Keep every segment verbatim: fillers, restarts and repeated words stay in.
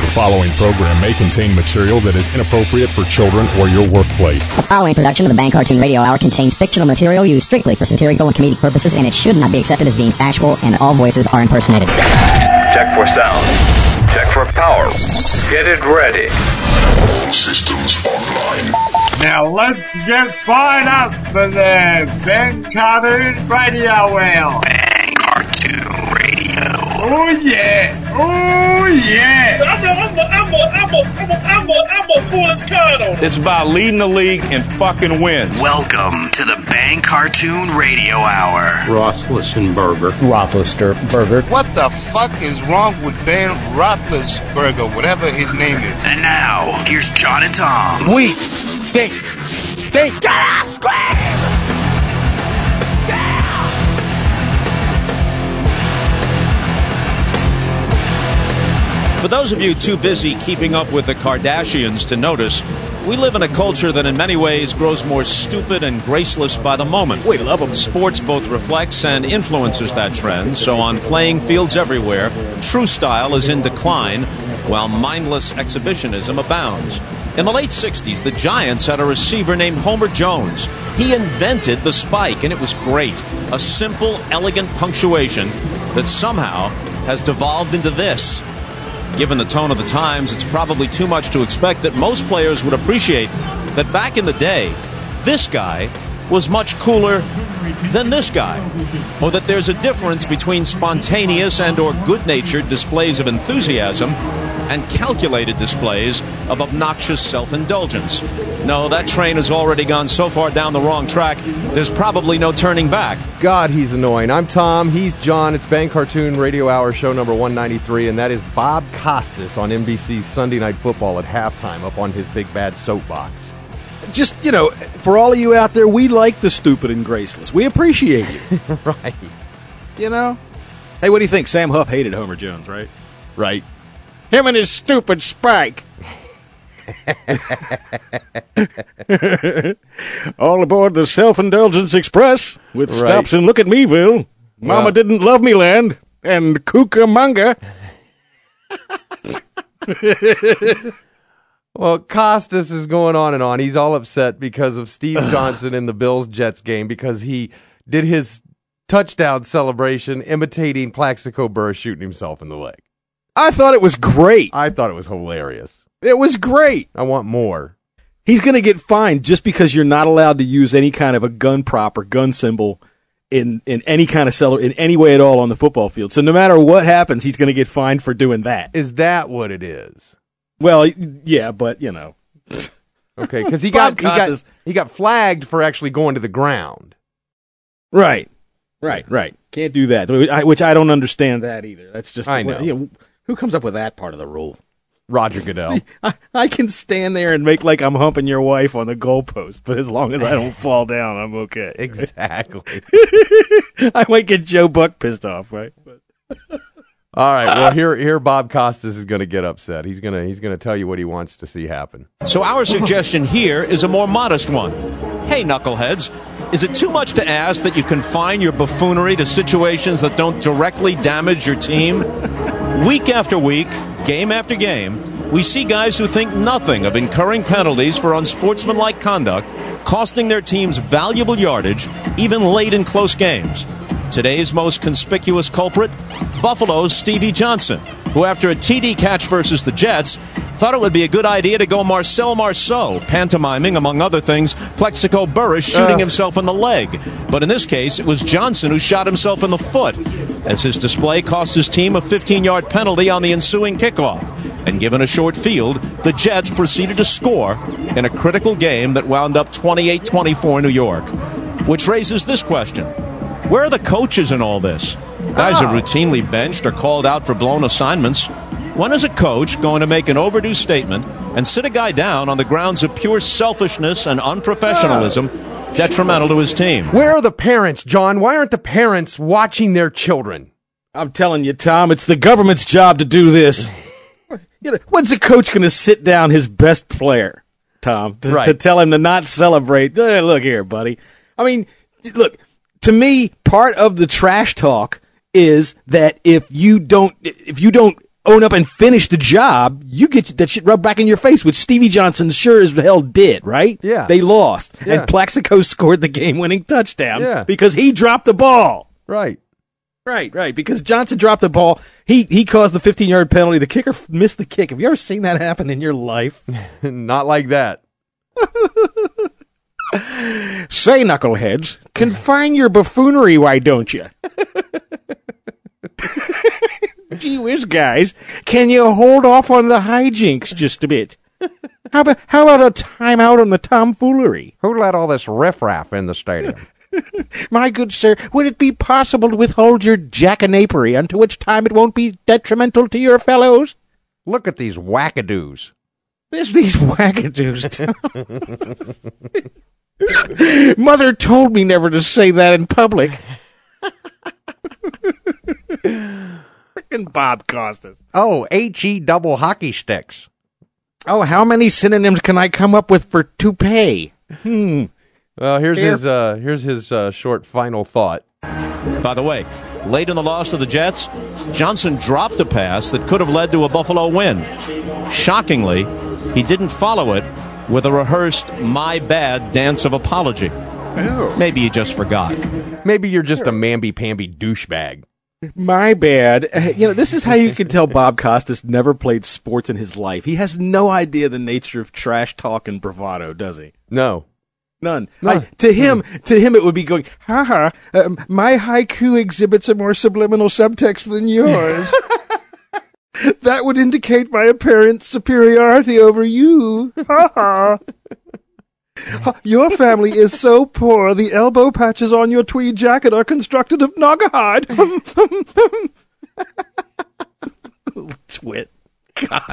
following program may contain material that is inappropriate for children or your workplace. The following production of the Bang Cartoon Radio Hour contains fictional material used strictly for satirical and comedic purposes, and it should not be accepted as being factual, and all voices are impersonated. Check for sound. Check for power. Get it ready. Systems online. Now let's get fired up for the Bang Cartoon Radio Hour. Bang Cartoon Radio. Oh yeah! Oh yeah! So I'm gonna, I'm gonna, I'm gonna, I'm gonna, I'm gonna, I'm gonna, I'm gonna pull this card on. It's about leading the league and fucking wins. Welcome to the Bang Cartoon Radio Hour. Roethlisberger. Roethlisberger. What the fuck is wrong with Ben Roethlisberger, whatever his name is? And now, here's John and Tom. We stink, stink. Gotta scream! For those of you too busy keeping up with the Kardashians to notice, we live in a culture that in many ways grows more stupid and graceless by the moment. We love them. Sports both reflects and influences that trend, so on playing fields everywhere, true style is in decline, while mindless exhibitionism abounds. In the late sixties, the Giants had a receiver named Homer Jones. He invented the spike, and it was great. A simple, elegant punctuation that somehow has devolved into this. Given the tone of the times, it's probably too much to expect that most players would appreciate that back in the day, this guy was much cooler than this guy, or that there's a difference between spontaneous and or good-natured displays of enthusiasm and calculated displays of obnoxious self-indulgence. No, that train has already gone so far down the wrong track, there's probably no turning back. God, he's annoying. I'm Tom, he's John. It's Bang Cartoon Radio Hour, show number one ninety-three, and that is Bob Costas on N B C's Sunday Night Football at halftime up on his big bad soapbox. Just, you know, for all of you out there, we like the stupid and graceless. We appreciate you. Right. You know? Hey, what do you think? Sam Huff hated Homer Jones, right? Right. Him and his stupid spike. All aboard the Self-Indulgence Express with Right. stops in Look at Meville, Mama Well. Didn't Love Me Land, and Cucamonga. Well, Costas is going on and on. He's all upset because of Steve Johnson in the Bills-Jets game because he did his touchdown celebration imitating Plaxico Burress shooting himself in the leg. I thought it was great. I thought it was hilarious. It was great. I want more. He's going to get fined just because you're not allowed to use any kind of a gun prop or gun symbol in, in any kind of cellar, in any way at all on the football field. So no matter what happens, he's going to get fined for doing that. Is that what it is? Well, yeah, but, you know. Okay, because he got, he got he got flagged for actually going to the ground. Right, right, right. Can't do that, which I don't understand that either. That's just, I know. You know, who comes up with that part of the rule? Roger Goodell. See, I, I can stand there and make like I'm humping your wife on the goalpost, but as long as I don't fall down, I'm okay. Exactly. I might get Joe Buck pissed off, right? But all right. Well, here, here, Bob Costas is going to get upset. He's gonna, he's gonna tell you what he wants to see happen. So our suggestion here is a more modest one. Hey, knuckleheads, is it too much to ask that you confine your buffoonery to situations that don't directly damage your team? Week after week, game after game, we see guys who think nothing of incurring penalties for unsportsmanlike conduct, costing their teams valuable yardage, even late in close games. Today's most conspicuous culprit, Buffalo's Stevie Johnson, who after a T D catch versus the Jets, thought it would be a good idea to go Marcel Marceau, pantomiming, among other things, Plaxico Burress shooting uh. himself in the leg. But in this case, it was Johnson who shot himself in the foot, as his display cost his team a fifteen-yard penalty on the ensuing kickoff. And given a short field, the Jets proceeded to score in a critical game that wound up twenty-eight twenty-four New York. Which raises this question. Where are the coaches in all this? Guys oh. are routinely benched or called out for blown assignments. When is a coach going to make an overdue statement and sit a guy down on the grounds of pure selfishness and unprofessionalism oh. detrimental to his team? Where are the parents, John? Why aren't the parents watching their children? I'm telling you, Tom, it's the government's job to do this. You know, when's a coach going to sit down his best player, Tom, to, right. to tell him to not celebrate? Hey, look here, buddy. I mean, look, to me, part of the trash talk is that if you don't, if you don't own up and finish the job, you get that shit rubbed back in your face, which Stevie Johnson sure as hell did, right? Yeah. They lost. Yeah. And Plaxico scored the game-winning touchdown Yeah. because he dropped the ball. Right. Right, right. Because Johnson dropped the ball. He he caused the fifteen-yard penalty. The kicker f- missed the kick. Have you ever seen that happen in your life? Not like that. Say, knuckleheads, confine your buffoonery, why don't you? Gee whiz, guys, can you hold off on the hijinks just a bit? How about how about a timeout on the tomfoolery? Who let all this riffraff in the stadium? My good sir, would it be possible to withhold your jackanapery, unto which time it won't be detrimental to your fellows? Look at these wackadoos. There's these wackadoos. Mother told me never to say that in public. Frickin' Bob Costas. Oh, H-E double hockey sticks. Oh, how many synonyms can I come up with for toupee? Hmm. Well, here's Here. his uh, here's his uh, short final thought. By the way, late in the loss to the Jets, Johnson dropped a pass that could have led to a Buffalo win. Shockingly, he didn't follow it with a rehearsed my bad dance of apology. Maybe he just forgot. Maybe you're just a mamby-pamby douchebag. My bad. Uh, You know, this is how you can tell Bob Costas never played sports in his life. He has no idea the nature of trash talk and bravado, does he? No. None. None. I, to him, to him, it would be going, ha ha, um, my haiku exhibits a more subliminal subtext than yours. That would indicate my apparent superiority over you. Ha ha. Your family is so poor, the elbow patches on your tweed jacket are constructed of naugahyde. Twit. God.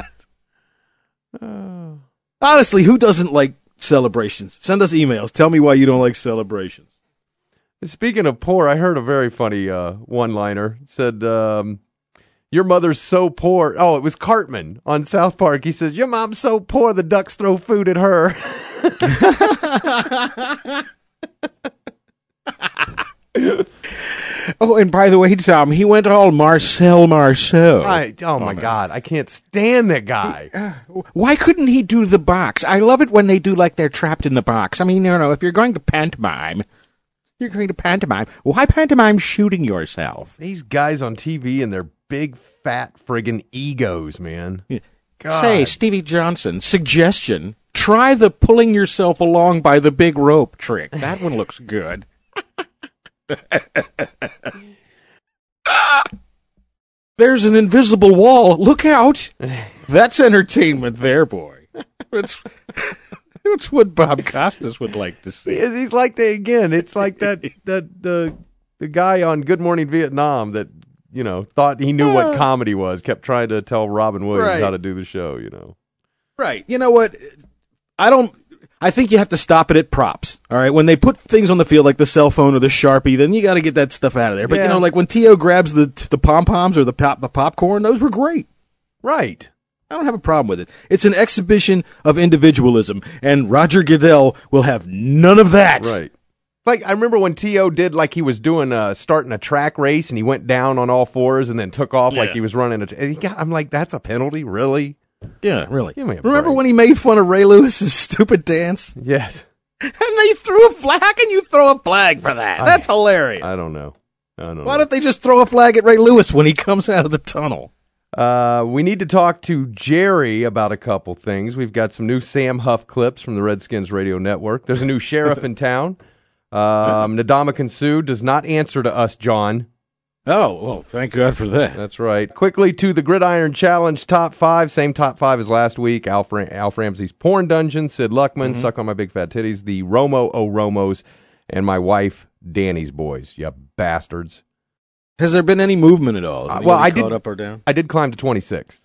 Honestly, who doesn't like celebrations? Send us emails. Tell me why you don't like celebrations. Speaking of poor, I heard a very funny uh, one-liner. It said, um, your mother's so poor. Oh, it was Cartman on South Park. He says, your mom's so poor the ducks throw food at her. Oh, and by the way, Tom, he went all Marcel Marceau. I, oh, my God. I can't stand that guy. Why couldn't he do the box? I love it when they do like they're trapped in the box. I mean, you know, if you're going to pantomime, you're going to pantomime. Why pantomime shooting yourself? These guys on T V and their big, fat, friggin' egos, man. God. Say, Stevie Johnson, suggestion, try the pulling yourself along by the big rope trick. That one looks good. There's an invisible wall. Look out. That's entertainment there, boy. It's, it's what Bob Costas would like to see. He's he's like that again. It's like that, that the the guy on Good Morning Vietnam that, you know, thought he knew what comedy was, kept trying to tell Robin Williams Right. how to do the show, you know. Right. You know what? I don't... I think you have to stop it at props. All right, when they put things on the field like the cell phone or the Sharpie, then you got to get that stuff out of there. But Yeah. you know, like when T O grabs the the pom poms or the pop the popcorn, those were great. Right. I don't have a problem with it. It's an exhibition of individualism, and Roger Goodell will have none of that. Right. Like, I remember when T O did like he was doing uh starting a track race and he went down on all fours and then took off like Yeah. he was running a and he got, I'm like, that's a penalty, really? Yeah, really. Give me a Remember break. when he made fun of Ray Lewis's stupid dance? Yes. And they threw a flag. How can you throw a flag for that? That's hilarious. I don't know. I don't know. Why don't they just throw a flag at Ray Lewis when he comes out of the tunnel? Uh, we need to talk to Jerry about a couple things. We've got some new Sam Huff clips from the Redskins Radio Network. There's a new sheriff in town. Um, Ndamukong Suh does not answer to us, John. Oh, well, thank God for that. That's right. Quickly to the Gridiron Challenge top five. Same top five as last week. Alf, Ram- Alf Ramsey's Porn Dungeon, Sid Luckman, Mm-hmm. Suck on My Big Fat Titties, the Romo O Romos, and my wife, Danny's Boys. You bastards. Has there been any movement at all? Uh, Has well, I anybody did- caught up or down? I did climb to twenty-sixth.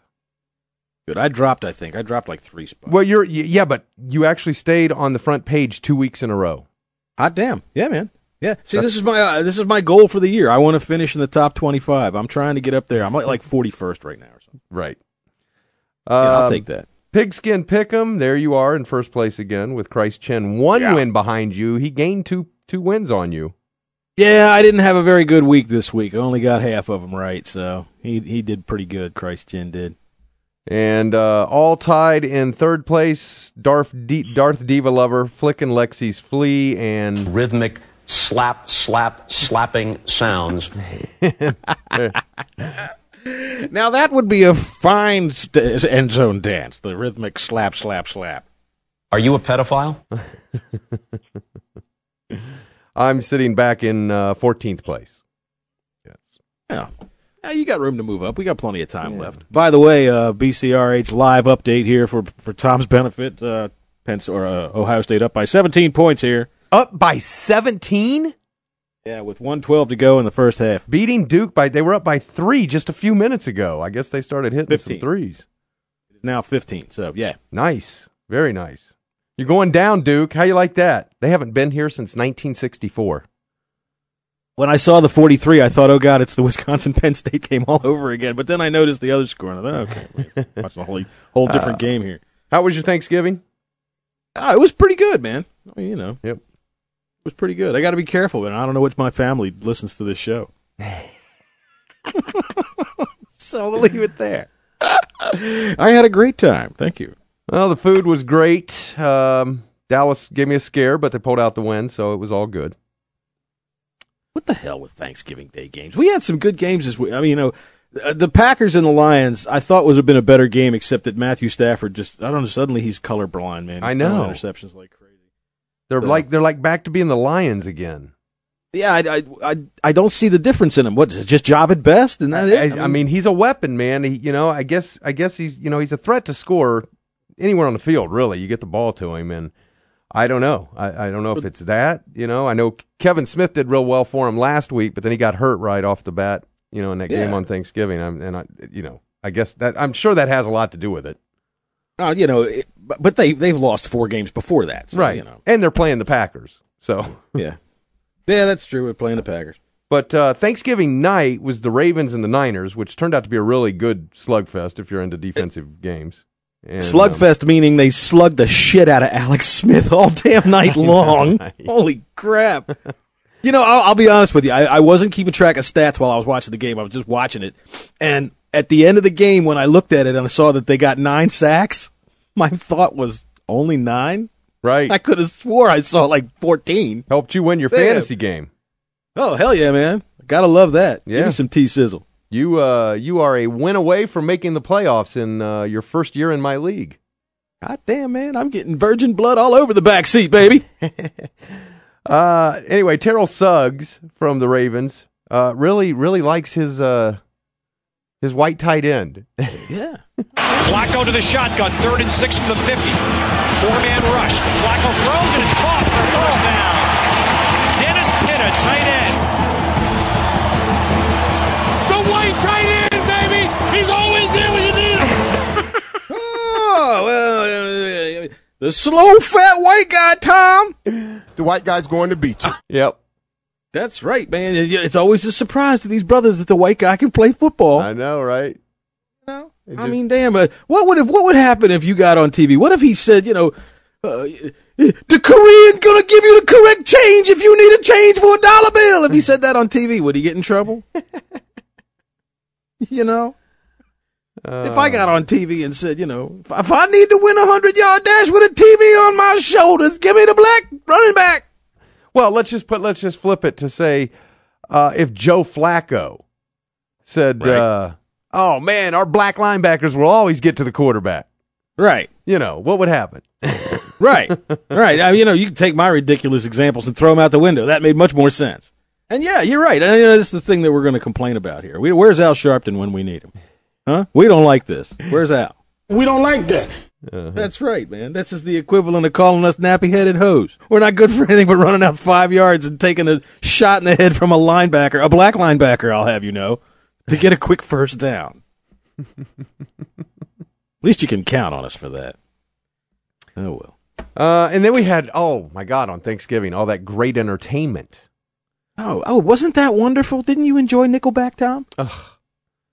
Good. I dropped, I think. I dropped like three spots. Well, you're, y- yeah, but you actually stayed on the front page two weeks in a row. Hot damn. Yeah, man. Yeah. See, this is my uh, this is my goal for the year. I want to finish in the top twenty-five. I'm trying to get up there. I'm like, like forty-first right now or something. Right. Yeah, I'll Um, take that. Pigskin Pick'em, there you are in first place again with Christ Chen. One Yeah. win behind you. He gained two two wins on you. Yeah, I didn't have a very good week this week. I only got half of them right, so he he did pretty good. Christ Chin did. And uh, all tied in third place, Darth, D- Darth Diva Lover, Flick and Lexi's Flea, and rhythmic slap, slap, slapping sounds. Now that would be a fine st- end zone dance, the rhythmic slap, slap, slap. Are you a pedophile? I'm sitting back in uh, fourteenth place. Yes. Yeah. Yeah, you got room to move up. We got plenty of time yeah. left. By the way, uh, B C R H live update here for for Tom's benefit. Uh, Penn or uh, Ohio State up by seventeen points here. Up by seventeen? Yeah, with one twelve to go in the first half. Beating Duke by they were up by three just a few minutes ago. I guess they started hitting fifteen. Some threes. It's now fifteen. So yeah, nice, very nice. You're going down, Duke. How you like that? They haven't been here since nineteen sixty-four. When I saw the forty-three, I thought, oh, God, it's the Wisconsin-Penn State game all over again. But then I noticed the other score, and I thought, okay, watch a whole, whole different uh, game here. How was your Thanksgiving? Uh, it was pretty good, man. I mean, you know. Yep. It was pretty good. I got to be careful, but I don't know which my family listens to this show. So we'll leave it there. I had a great time. Thank you. Well, the food was great. Um, Dallas gave me a scare, but they pulled out the win, so it was all good. What the hell with Thanksgiving Day games? We had some good games this week. I mean, you know, the Packers and the Lions, I thought would have been a better game, except that Matthew Stafford just, I don't know, suddenly he's colorblind, man. He's I know. Interceptions like crazy. They're so, like they're like back to being the Lions again. Yeah, I, I, I, I don't see the difference in him. What is it, just job at best? And that I, it? I, I, mean, I mean, he's a weapon, man. He, you know, I guess I guess he's you know he's a threat to score anywhere on the field. Really, you get the ball to him, and I don't know. I, I don't know if it's that. You know, I know Kevin Smith did real well for him last week, but then he got hurt right off the bat. You know, in that yeah. game on Thanksgiving, I'm, and I, you know, I guess that I'm sure that has a lot to do with it. Uh, you know, it, but they they've lost four games before that, so, right? You know, and they're playing the Packers, so yeah, yeah, that's true. We're playing the Packers. But uh, Thanksgiving night was the Ravens and the Niners, which turned out to be a really good slugfest if you're into defensive it, games. And, slugfest um, meaning they slugged the shit out of Alex Smith all damn night long. Know, right? Holy crap. You know, I'll, I'll be honest with you. I, I wasn't keeping track of stats while I was watching the game. I was just watching it. And at the end of the game, when I looked at it and I saw that they got nine sacks, my thought was only nine? Right. I could have swore I saw like fourteen. Helped you win your Damn. fantasy game. Oh, hell yeah, man. Gotta love that. Yeah. Give me some T-sizzle. You uh, you are a win away from making the playoffs in uh, your first year in my league. God damn, man. I'm getting virgin blood all over the back seat, baby. uh, anyway, Terrell Suggs from the Ravens uh, really, really likes his uh, his white tight end. Yeah. Flacco to the shotgun, third and six from the fifty. Four-man rush. Flacco throws and it's caught for a first down. Dennis Pitta, tight end. White tight end, baby! He's always there when you need him! Oh, well, uh, the slow, fat white guy, Tom. The white guy's going to beat you. Yep. That's right, man. It's always a surprise to these brothers that the white guy can play football. I know, right? You know? I just... mean, damn, but what would, if, what would happen if you got on T V? What if he said, you know, uh, the Korean's going to give you the correct change if you need a change for a dollar bill? If he said that on T V, would he get in trouble? You know, uh, if I got on T V and said, you know, if, if I need to win a hundred-yard dash with a T V on my shoulders, give me the black running back. Well, let's just put let's just flip it to say, uh, if Joe Flacco said, right. uh, "Oh man, our black linebackers will always get to the quarterback," right? You know, what would happen? Right, right. I mean, you know, you can take my ridiculous examples and throw them out the window. That made much more sense. And yeah, you're right. And, you know, this is the thing that we're going to complain about here. We, where's Al Sharpton when we need him? Huh? We don't like this. Where's Al? We don't like that. Uh-huh. That's right, man. This is the equivalent of calling us nappy-headed hoes. We're not good for anything but running out five yards and taking a shot in the head from a linebacker, a black linebacker, I'll have you know, to get a quick first down. At least you can count on us for that. Oh, well. Uh, and then we had, oh, my God, on Thanksgiving, all that great entertainment. Oh, oh, wasn't that wonderful? Didn't you enjoy Nickelback, Tom? Ugh.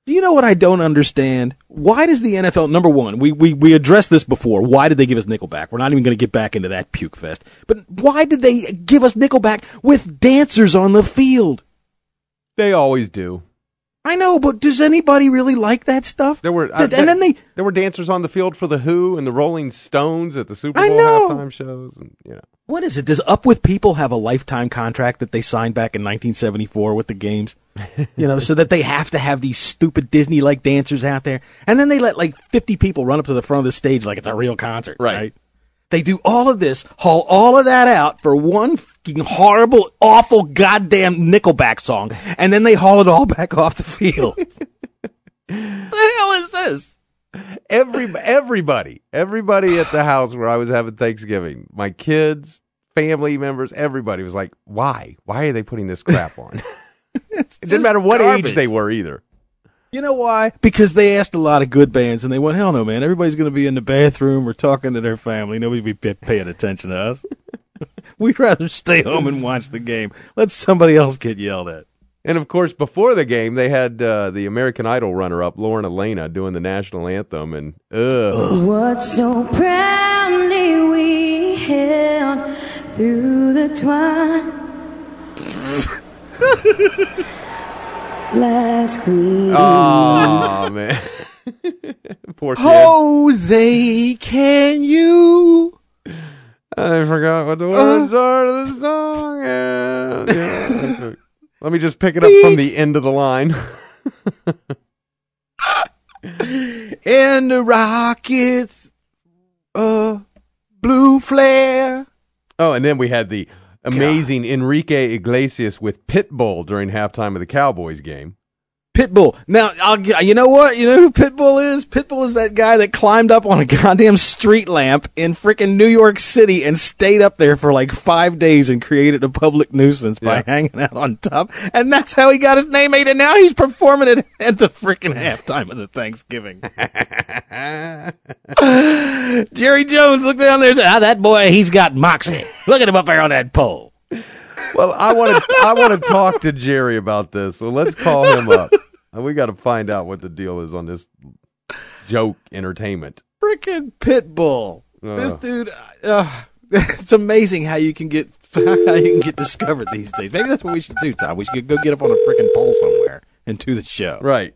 Do you know what I don't understand? Why does the N F L, number one, we, we, we addressed this before. Why did they give us Nickelback? We're not even going to get back into that puke fest. But why did they give us Nickelback with dancers on the field? They always do. I know, but does anybody really like that stuff? There were, uh, and then they there were dancers on the field for the Who and the Rolling Stones at the Super Bowl I know. halftime shows, and you know. What is it? Does Up With People have a lifetime contract that they signed back in nineteen seventy-four with the games? You know, so that they have to have these stupid Disney-like dancers out there, and then they let like fifty people run up to the front of the stage like it's a real concert, right? right? They do all of this, haul all of that out for one fucking horrible, awful, goddamn Nickelback song, and then they haul it all back off the field. The hell is this? Every everybody, everybody at the house where I was having Thanksgiving, my kids, family members, everybody was like, "Why? Why are they putting this crap on?" It didn't matter what garbage. age they were either. You know why? Because they asked a lot of good bands, and they went, hell no, man. Everybody's going to be in the bathroom or talking to their family. Nobody's be paying attention to us. We'd rather stay home and watch the game. Let somebody else get yelled at. And, of course, before the game, they had uh, the American Idol runner-up, Lauren Elena, doing the national anthem. And, ugh. What so proudly we held through the twine. Last Queen. Oh, man. Poor kid. Jose, can you? I forgot what the words uh, are to the song. Yeah, yeah. Let me just pick it up from the end of the line. And the Rockets, uh, blue flare. Oh, and then we had the amazing God. Enrique Iglesias with Pitbull during halftime of the Cowboys game. Pitbull. Now, I'll, you know what? You know who Pitbull is? Pitbull is that guy that climbed up on a goddamn street lamp in frickin' New York City and stayed up there for like five days and created a public nuisance by yeah. hanging out on top. And that's how he got his name made, and now he's performing it at the frickin' halftime of the Thanksgiving. Jerry Jones looked down there and said, ah, that boy, he's got moxie. Look at him up there on that pole. Well, I want to I want to talk to Jerry about this, so let's call him up. We got to find out what the deal is on this joke entertainment. Frickin' Pitbull. Uh, this dude, uh, it's amazing how you can get how you can get discovered these days. Maybe that's what we should do, Tom. We should go get up on a frickin' pole somewhere and do the show. Right.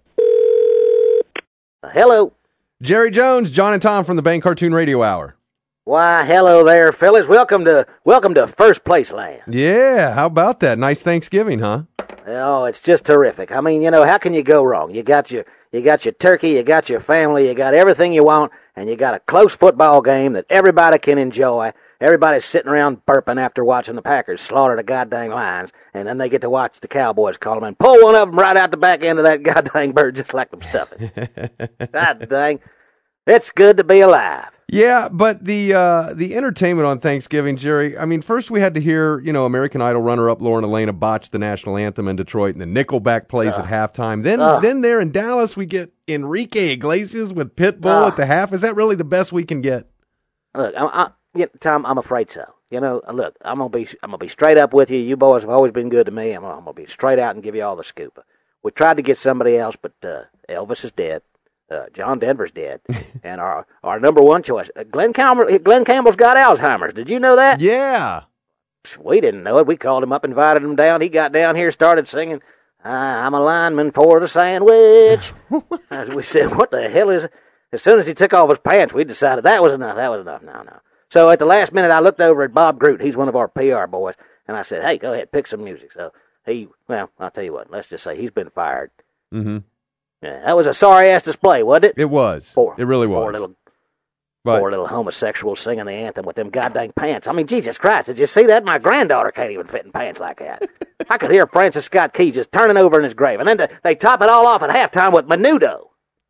Uh, hello. Jerry Jones, John and Tom from the Bang Cartoon Radio Hour. Why, hello there, fellas. Welcome to welcome to First Place Land. Yeah, how about that? Nice Thanksgiving, huh? Oh, it's just terrific. I mean, you know, how can you go wrong? You got your you got your turkey, you got your family, you got everything you want, and you got a close football game that everybody can enjoy. Everybody's sitting around burping after watching the Packers slaughter the goddamn Lions, and then they get to watch the Cowboys call them and pull one of them right out the back end of that goddamn bird just like them stuffing. God dang. It's good to be alive. Yeah, but the uh, the entertainment on Thanksgiving, Jerry, I mean, first we had to hear, you know, American Idol runner-up Lauren Elena botch the national anthem in Detroit, and the Nickelback plays uh, at halftime. Then uh, then there in Dallas, we get Enrique Iglesias with Pitbull uh, at the half. Is that really the best we can get? Look, I, I, you know, Tom, I'm afraid so. You know, look, I'm gonna be I'm gonna be straight up with you. You boys have always been good to me. I'm, I'm gonna be straight out and give you all the scoop. We tried to get somebody else, but uh, Elvis is dead. Uh, John Denver's dead, and our our number one choice, uh, Glenn Campbell. Glenn Campbell's got Alzheimer's. Did you know that? Yeah. We didn't know it. We called him up, invited him down. He got down here, started singing, "I'm a lineman for the sandwich." We said, "What the hell is it?" As soon as he took off his pants, we decided that was enough. That was enough. No, no. So at the last minute, I looked over at Bob Groot. He's one of our P R boys, and I said, "Hey, go ahead, pick some music." So he, well, I'll tell you what. Let's just say he's been fired. Mm-hmm. Yeah, that was a sorry-ass display, wasn't it? It was. Poor, it really was. Poor little, but, poor little homosexuals singing the anthem with them goddamn pants. I mean, Jesus Christ, did you see that? My granddaughter can't even fit in pants like that. I could hear Francis Scott Key just turning over in his grave. And then to, they top it all off at halftime with Menudo.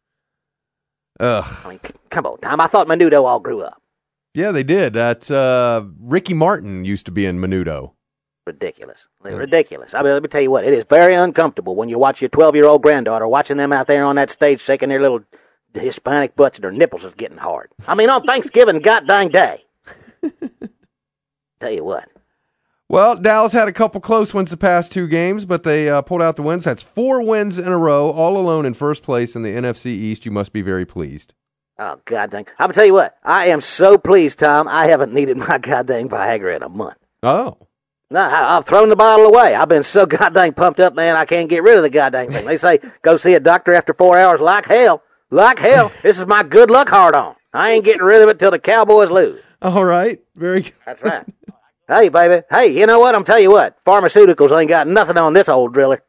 Ugh. I mean, come on, Tom. I thought Menudo all grew up. Yeah, they did. That's, uh, Ricky Martin used to be in Menudo. Ridiculous. Ridiculous. I mean, let me tell you what, it is very uncomfortable when you watch your twelve-year-old granddaughter watching them out there on that stage shaking their little Hispanic butts and their nipples is getting hard. I mean, on Thanksgiving god dang day. Tell you what. Well, Dallas had a couple close ones the past two games, but they uh, pulled out the wins. That's four wins in a row, all alone in first place in the N F C East. You must be very pleased. Oh, God dang. I'm going to tell you what. I am so pleased, Tom. I haven't needed my goddamn Viagra in a month. Oh. No, I, I've thrown the bottle away. I've been so goddamn pumped up, man, I can't get rid of the goddamn thing. They say, go see a doctor after four hours like hell. Like hell. This is my good luck hard on. I ain't getting rid of it till the Cowboys lose. All right. Very good. That's right. Hey, baby. Hey, you know what? I'm telling you what. Pharmaceuticals ain't got nothing on this old driller.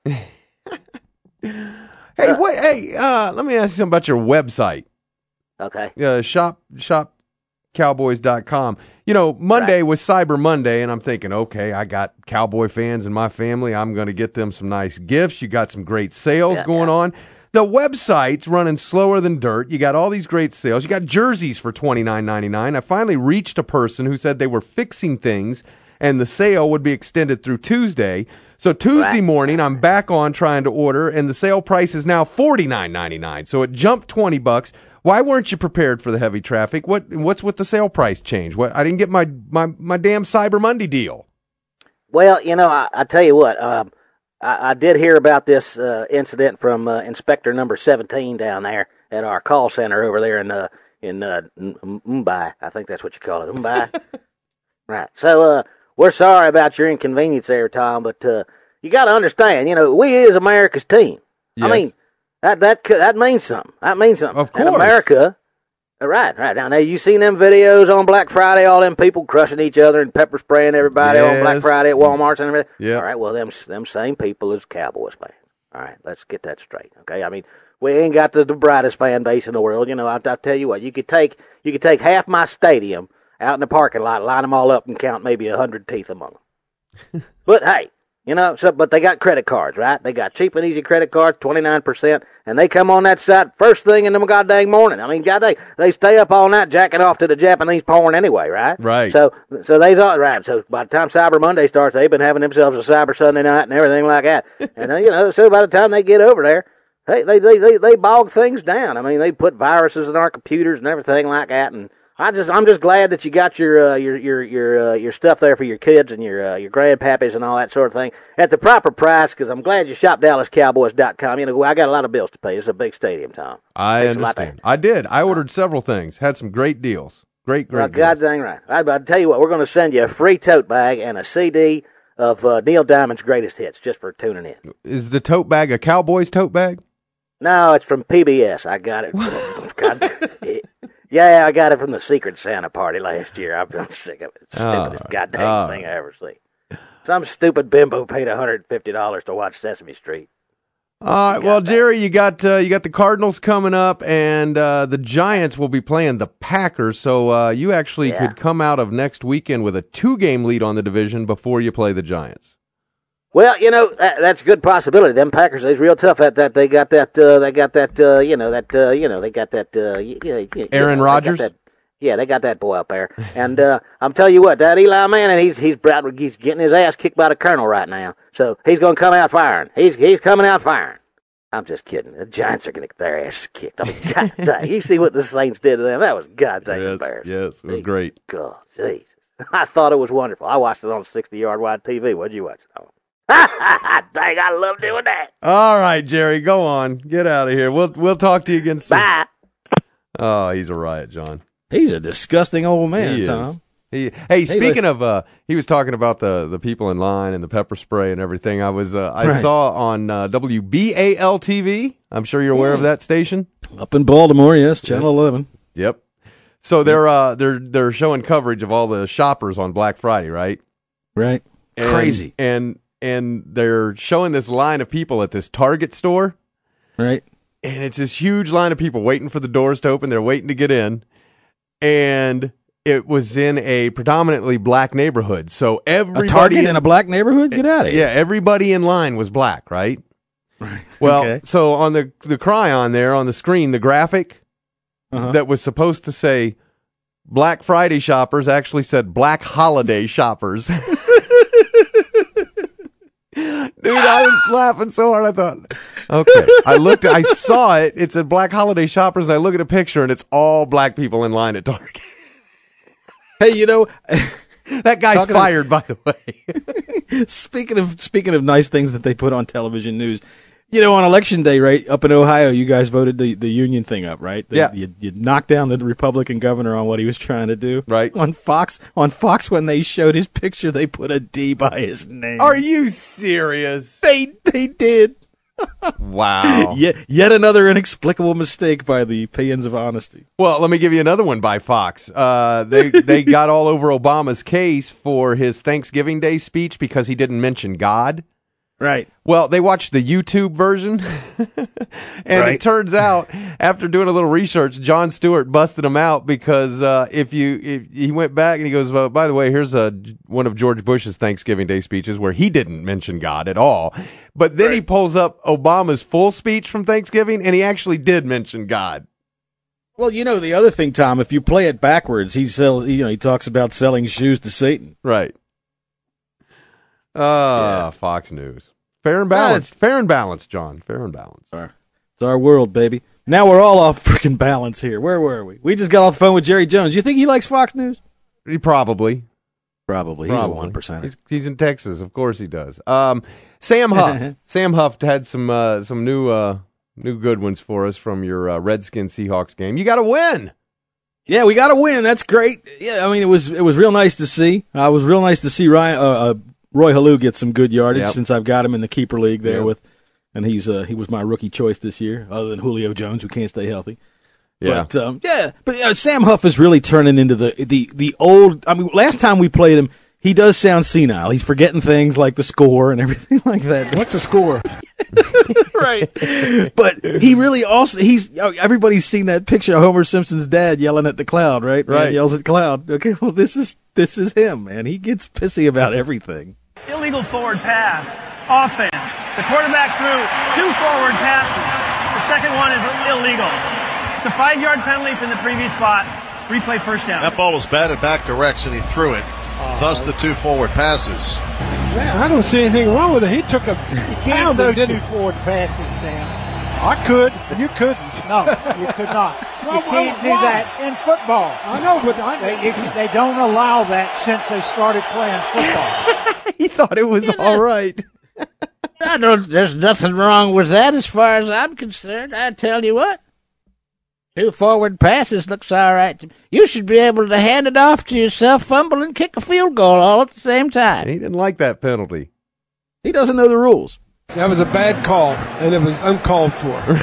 Hey, uh, wait, hey, uh, let me ask you something about your website. Okay. Uh, shop, shop cowboys dot com. You know, Monday right. was Cyber Monday, and I'm thinking, okay, I got Cowboy fans in my family. I'm going to get them some nice gifts. You got some great sales yeah, going yeah. on. The website's running slower than dirt. You got all these great sales. You got jerseys for twenty-nine ninety-nine. I finally reached a person who said they were fixing things, and the sale would be extended through Tuesday. So Tuesday right. morning, I'm back on trying to order, and the sale price is now forty-nine ninety-nine. So it jumped twenty bucks. Why weren't you prepared for the heavy traffic? What what's with the sale price change? What I didn't get my my, my damn Cyber Monday deal. Well, you know, I, I tell you what, um, I, I did hear about this uh, incident from uh, Inspector Number Seventeen down there at our call center over there in uh, in uh, Mumbai. I think that's what you call it, Mumbai. Right. So uh, we're sorry about your inconvenience there, Tom, but uh, you got to understand, you know, we is America's team. Yes. I mean. That that that means something. That means something. Of course. In America, right, right. Now, now, you seen them videos on Black Friday, all them people crushing each other and pepper spraying everybody yes. on Black Friday at Walmart and everything? Yeah. All right, well, them them same people is Cowboys fans. All right, let's get that straight, okay? I mean, we ain't got the, the brightest fan base in the world. You know, I, I tell you what, you could take you could take half my stadium out in the parking lot, line them all up, and count maybe a hundred teeth among them. But, hey. You know, so but they got credit cards, right? They got cheap and easy credit cards, twenty-nine percent, and they come on that site first thing in the goddamn morning. I mean, God, they, they stay up all night jacking off to the Japanese porn anyway, right? Right. So so they's all right. So by the time Cyber Monday starts, they've been having themselves a Cyber Sunday night and everything like that. And, uh, you know, so by the time they get over there, hey, they, they, they, they bog things down. I mean, they put viruses in our computers and everything like that, and I just, I'm just glad that you got your, uh, your, your, your, uh, your stuff there for your kids and your, uh, your grandpappies and all that sort of thing at the proper price. Because I'm glad you shopped Dallas Cowboys dot com. You know, I got a lot of bills to pay. It's a big stadium, Tom. I understand. I did. I ordered several things. Had some great deals. Great, great. Well, deals. God dang right. I, I tell you what, we're going to send you a free tote bag and a C D of uh, Neil Diamond's greatest hits just for tuning in. Is the tote bag a Cowboys tote bag? No, it's from P B S. I got it. God, it Yeah, I got it from the Secret Santa party last year. I'm, I'm sick of it. It's the Oh, stupidest goddamn oh. thing I ever see. Some stupid bimbo paid one hundred fifty dollars to watch Sesame Street. All right, well, Jerry, you got uh, you got the Cardinals coming up, and uh, the Giants will be playing the Packers. So uh, you actually Yeah. could come out of next weekend with a two-game lead on the division before you play the Giants. Well, you know that, that's a good possibility. Them Packers, they's real tough at that. They got that. Uh, they got that. Uh, you know that. Uh, you know they got that. Uh, y- y- y- Aaron you know, Rodgers? They got that, yeah, they got that boy up there. And uh, I'm telling you what, that Eli Manning, he's he's about- he's getting his ass kicked by the Colonel right now. So he's going to come out firing. He's he's coming out firing. I'm just kidding. The Giants are going to get their ass kicked. I mean, God dang, you see what the Saints did to them? That was goddamn Yes, embarrassing. yes, it was Gee, great. God, jeez. I thought it was wonderful. I watched it on sixty-yard wide T V. What'd you watch it on? Dang, I love doing that. All right, Jerry, go on. Get out of here. We'll we'll talk to you again soon. Bye. Oh, he's a riot, John. He's a disgusting old man, He is. Tom. He, hey, Hey, speaking look- of, uh, he was talking about the, the people in line and the pepper spray and everything. I was, uh, I Right. saw on uh, W B A L T V. I'm sure you're aware of that station. Up in Baltimore, yes, Channel eleven. Yep. So they're uh, they're they're showing coverage of all the shoppers on Black Friday, right? Right. And, Crazy. And and they're showing this line of people at this Target store. Right. And it's this huge line of people waiting for the doors to open. They're waiting to get in. And it was in a predominantly black neighborhood. So everybody A Target in a black neighborhood? Get out of here. Yeah, everybody in line was black, right? Well, Okay. so on the the cryon there on the screen, the graphic Uh-huh. that was supposed to say Black Friday shoppers actually said Black Holiday shoppers. Dude, I was laughing so hard. I thought, okay. I looked, I saw it. It said Black Holiday shoppers, and I look at a picture, and it's all black people in line at Target. Hey, you know, That guy's Talking fired, of, by the way. speaking of speaking of nice things that they put on television news, you know, on election day, right, up in Ohio, you guys voted the, the union thing up, right? The, yeah. You, you knocked down the Republican governor on what he was trying to do. Right. On Fox, on Fox, when they showed his picture, they put a D by his name. Are you serious? They they did. Wow. Yet, yet another inexplicable mistake by the paeans of honesty. Well, let me give you another one by Fox. Uh, they they got all over Obama's case for his Thanksgiving Day speech because he didn't mention God. Right. Well, they watched the YouTube version, and right. it turns out, after doing a little research, Jon Stewart busted him out because uh, if you if he went back and he goes, well, by the way, here's a one of George Bush's Thanksgiving Day speeches where he didn't mention God at all, but then right. he pulls up Obama's full speech from Thanksgiving, and he actually did mention God. Well, you know the other thing, Tom, if you play it backwards, he sell you know he talks about selling shoes to Satan. Right. Uh, yeah. Fox News. Fair and balanced. Fair and balanced, John. Fair and balanced. It's our world, baby. Now we're all off freaking balance here. Where were we? We just got off the phone with Jerry Jones. You think he likes Fox News? He probably. Probably. Probably. He's a one percenter. He's, he's in Texas. Of course he does. Um, Sam Huff. Sam Huff had some uh, some new uh, new good ones for us from your uh, Redskins Seahawks game. You got to win. Yeah, we got to win. That's great. Yeah, I mean it was it was real nice to see. Uh, it was real nice to see Ryan. Uh, uh, Roy Halou gets some good yardage yep. since I've got him in the keeper league there yep. with, and he's uh, he was my rookie choice this year, other than Julio Jones, who can't stay healthy. Yeah, but um, yeah, but uh, Sam Huff is really turning into the the the old. I mean, last time we played him, he does sound senile. He's forgetting things like the score and everything like that. What's the score? Right, but he really also he's everybody's seen that picture of Homer Simpson's dad yelling at the cloud, right? Right, he yells at the cloud. Okay, well this is this is him, man. He gets pissy about everything. Illegal forward pass, offense. The quarterback threw two forward passes. The second one is illegal. It's a five-yard penalty from the previous spot. Replay first down. That ball was batted back to Rex, and he threw it. Uh, Thus the two forward passes. Man, I don't see anything wrong with it. He took a You can't throw two forward passes, Sam. I could, and you couldn't. No, you could not. Well, you can't do why? that in football. I know, but I, they, you, they don't allow that since they started playing football. He thought it was all right. I don't, there's nothing wrong with that as far as I'm concerned. I tell you what, two forward passes looks all right to me. You should be able to hand it off to yourself, fumble, and kick a field goal all at the same time. He didn't like that penalty. He doesn't know the rules. That was a bad call, and it was uncalled for.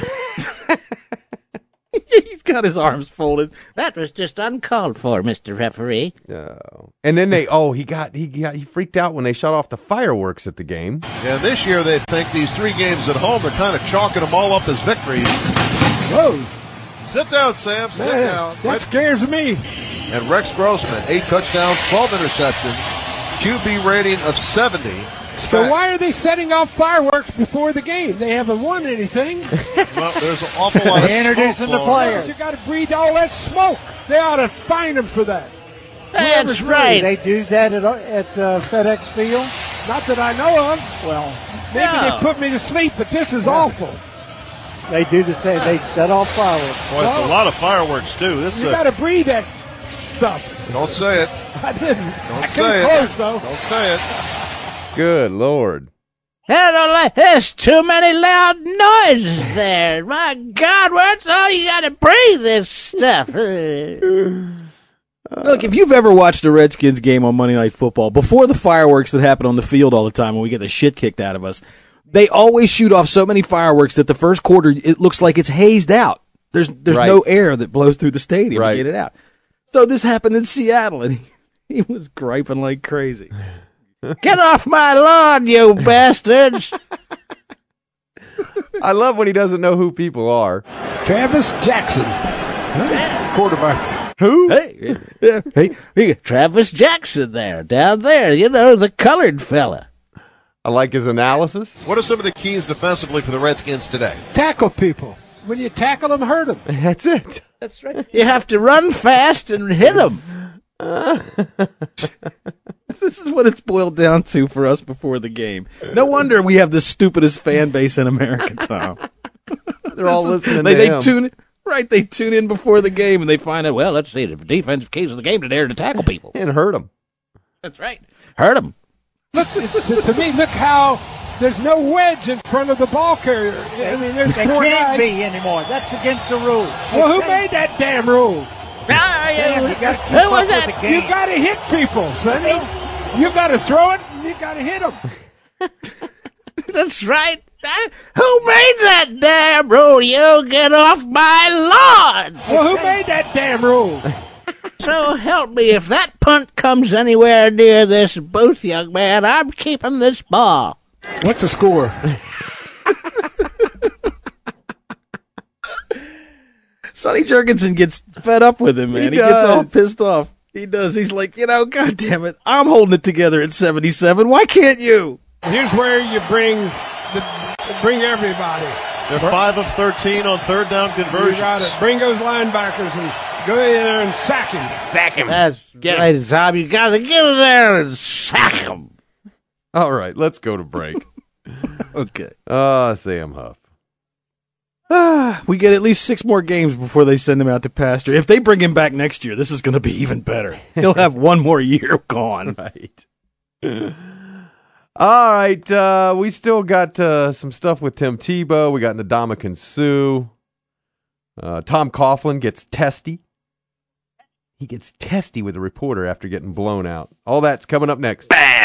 He's got his arms folded. That was just uncalled for, Mister Referee. Oh. And then they, oh, he got, he got, he freaked out when they shut off the fireworks at the game. Yeah, this year they think these three games at home, they're kind of chalking them all up as victories. Whoa. Sit down, Sam. Sit Man, down. That Rex, scares me. And Rex Grossman, eight touchdowns, twelve interceptions, Q B rating of seventy. So why are they setting off fireworks before the game? They haven't won anything. Well, there's an awful lot of introducing the players. You got to breathe all that smoke. They ought to fine them for that. That's Whoever's right. They do that at, at uh, FedEx Field? Not that I know of. Well, maybe no. they put me to sleep, but this is yeah. awful. They do the same. They set off fireworks. Boy, it's well, a lot of fireworks too. This you a... got to breathe that stuff. Don't say it. I didn't. Don't I say it. Close, though. Don't say it. Good Lord. There's too many loud noises there. My God, where's all you got to breathe this stuff? Look, if you've ever watched a Redskins game on Monday Night Football, before the fireworks that happen on the field all the time when we get the shit kicked out of us, they always shoot off so many fireworks that the first quarter, it looks like it's hazed out. There's there's right. no air that blows through the stadium right. to get it out. So this happened in Seattle, and he, he was griping like crazy. Get off my lawn, you bastards! I love when he doesn't know who people are. Travis Jackson. Huh? Quarterback. Who? Hey, hey, hey, Travis Jackson there, down there. You know, the colored fella. I like his analysis. What are some of the keys defensively for the Redskins today? Tackle people. When you tackle them, hurt them. That's it. That's right. You have to run fast and hit them. This is what it's boiled down to for us before the game. No wonder we have the stupidest fan base in America, Tom. They're all listening they, to they him. Tune in, right, they tune in before the game and they find out, well, let's see, the defensive keys of the game today are to tackle people. And hurt them. That's right. Hurt him. Look, to, to me, look how there's no wedge in front of the ball carrier. I mean, there's They four can't guys. be anymore. That's against the rule. Well, who made that damn rule? Damn, you got to keep Who up was with that? the game. You got to hit people, Sonny. You got to throw it, and you got to hit them. That's right. Who made that damn rule? You get off my lawn. Well, who made that damn rule? So help me, if that punt comes anywhere near this booth, young man, I'm keeping this ball. What's the score? Sonny Jurgensen gets fed up with him, man. He He, gets all does. pissed off. He does. He's like, you know, God damn it. I'm holding it together at seventy-seven. Why can't you? Here's where you bring the, bring everybody. They're five of thirteen on third down You conversions. got to bring those linebackers and go in there and sack him. Sack him. That's right, Tom. You got to get in there and sack him. All right, let's go to break. Okay. Ah, Sam Huff. Ah, we get at least six more games before they send him out to pasture. If they bring him back next year, this is going to be even better. He'll have one more year gone. Right. All right, uh, we still got uh, some stuff with Tim Tebow. We got Ndamukong Suh. Uh, Tom Coughlin gets testy. He gets testy with a reporter after getting blown out. All that's coming up next.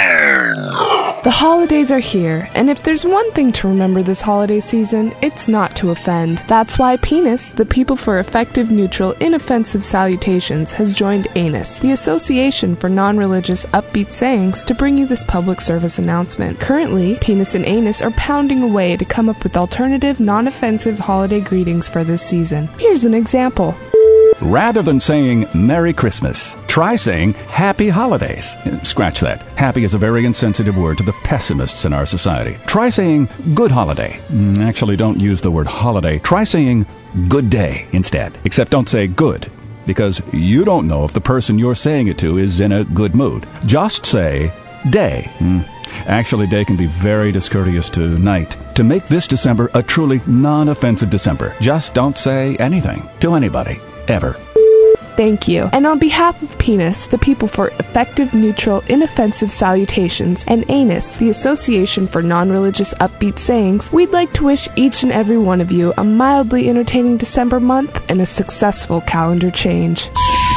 The holidays are here, and if there's one thing to remember this holiday season, it's not to offend. That's why Penis, the People for Effective, Neutral, Inoffensive Salutations, has joined ANUS, the Association for Non-Religious Upbeat Sayings, to bring you this public service announcement. Currently, Penis and ANUS are pounding away to come up with alternative, non-offensive holiday greetings for this season. Here's an example. Rather than saying Merry Christmas, try saying Happy Holidays. Scratch that. Happy is a very insensitive word to the pessimists in our society. Try saying Good Holiday. Actually, don't use the word holiday. Try saying Good Day instead. Except don't say good, because you don't know if the person you're saying it to is in a good mood. Just say Day. Actually, day can be very discourteous to night. To make this December a truly non-offensive December, just don't say anything to anybody. Ever. Thank you. And on behalf of Penis, the People for Effective, Neutral, Inoffensive Salutations, and ANUS, the Association for Non-Religious Upbeat Sayings, we'd like to wish each and every one of you a mildly entertaining December month and a successful calendar change.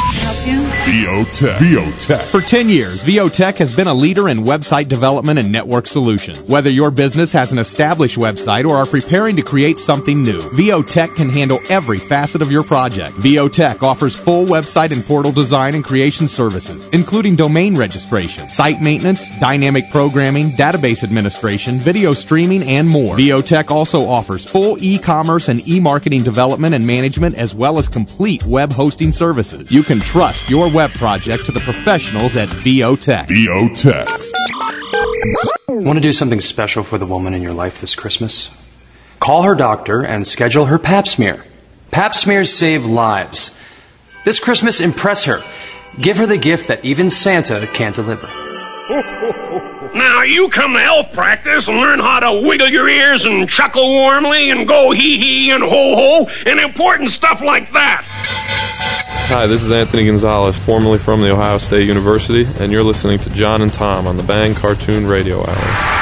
VOTech. VOTech. For ten years, VOTech has been a leader in website development and network solutions. Whether your business has an established website or are preparing to create something new, VOTech can handle every facet of your project. VOTech offers full website and portal design and creation services, including domain registration, site maintenance, dynamic programming, database administration, video streaming, and more. VOTech also offers full e-commerce and e-marketing development and management, as well as complete web hosting services. You can trust your web project to the professionals at VOTech. VOTech. Want to do something special for the woman in your life this Christmas? Call her doctor and schedule her pap smear. Pap smears save lives. This Christmas, impress her. Give her the gift that even Santa can't deliver. Now, you come to health practice and learn how to wiggle your ears and chuckle warmly and go hee-hee and ho-ho and important stuff like that. Hi, this is Anthony Gonzalez, formerly from The Ohio State University, and you're listening to John and Tom on the Bang Cartoon Radio Hour.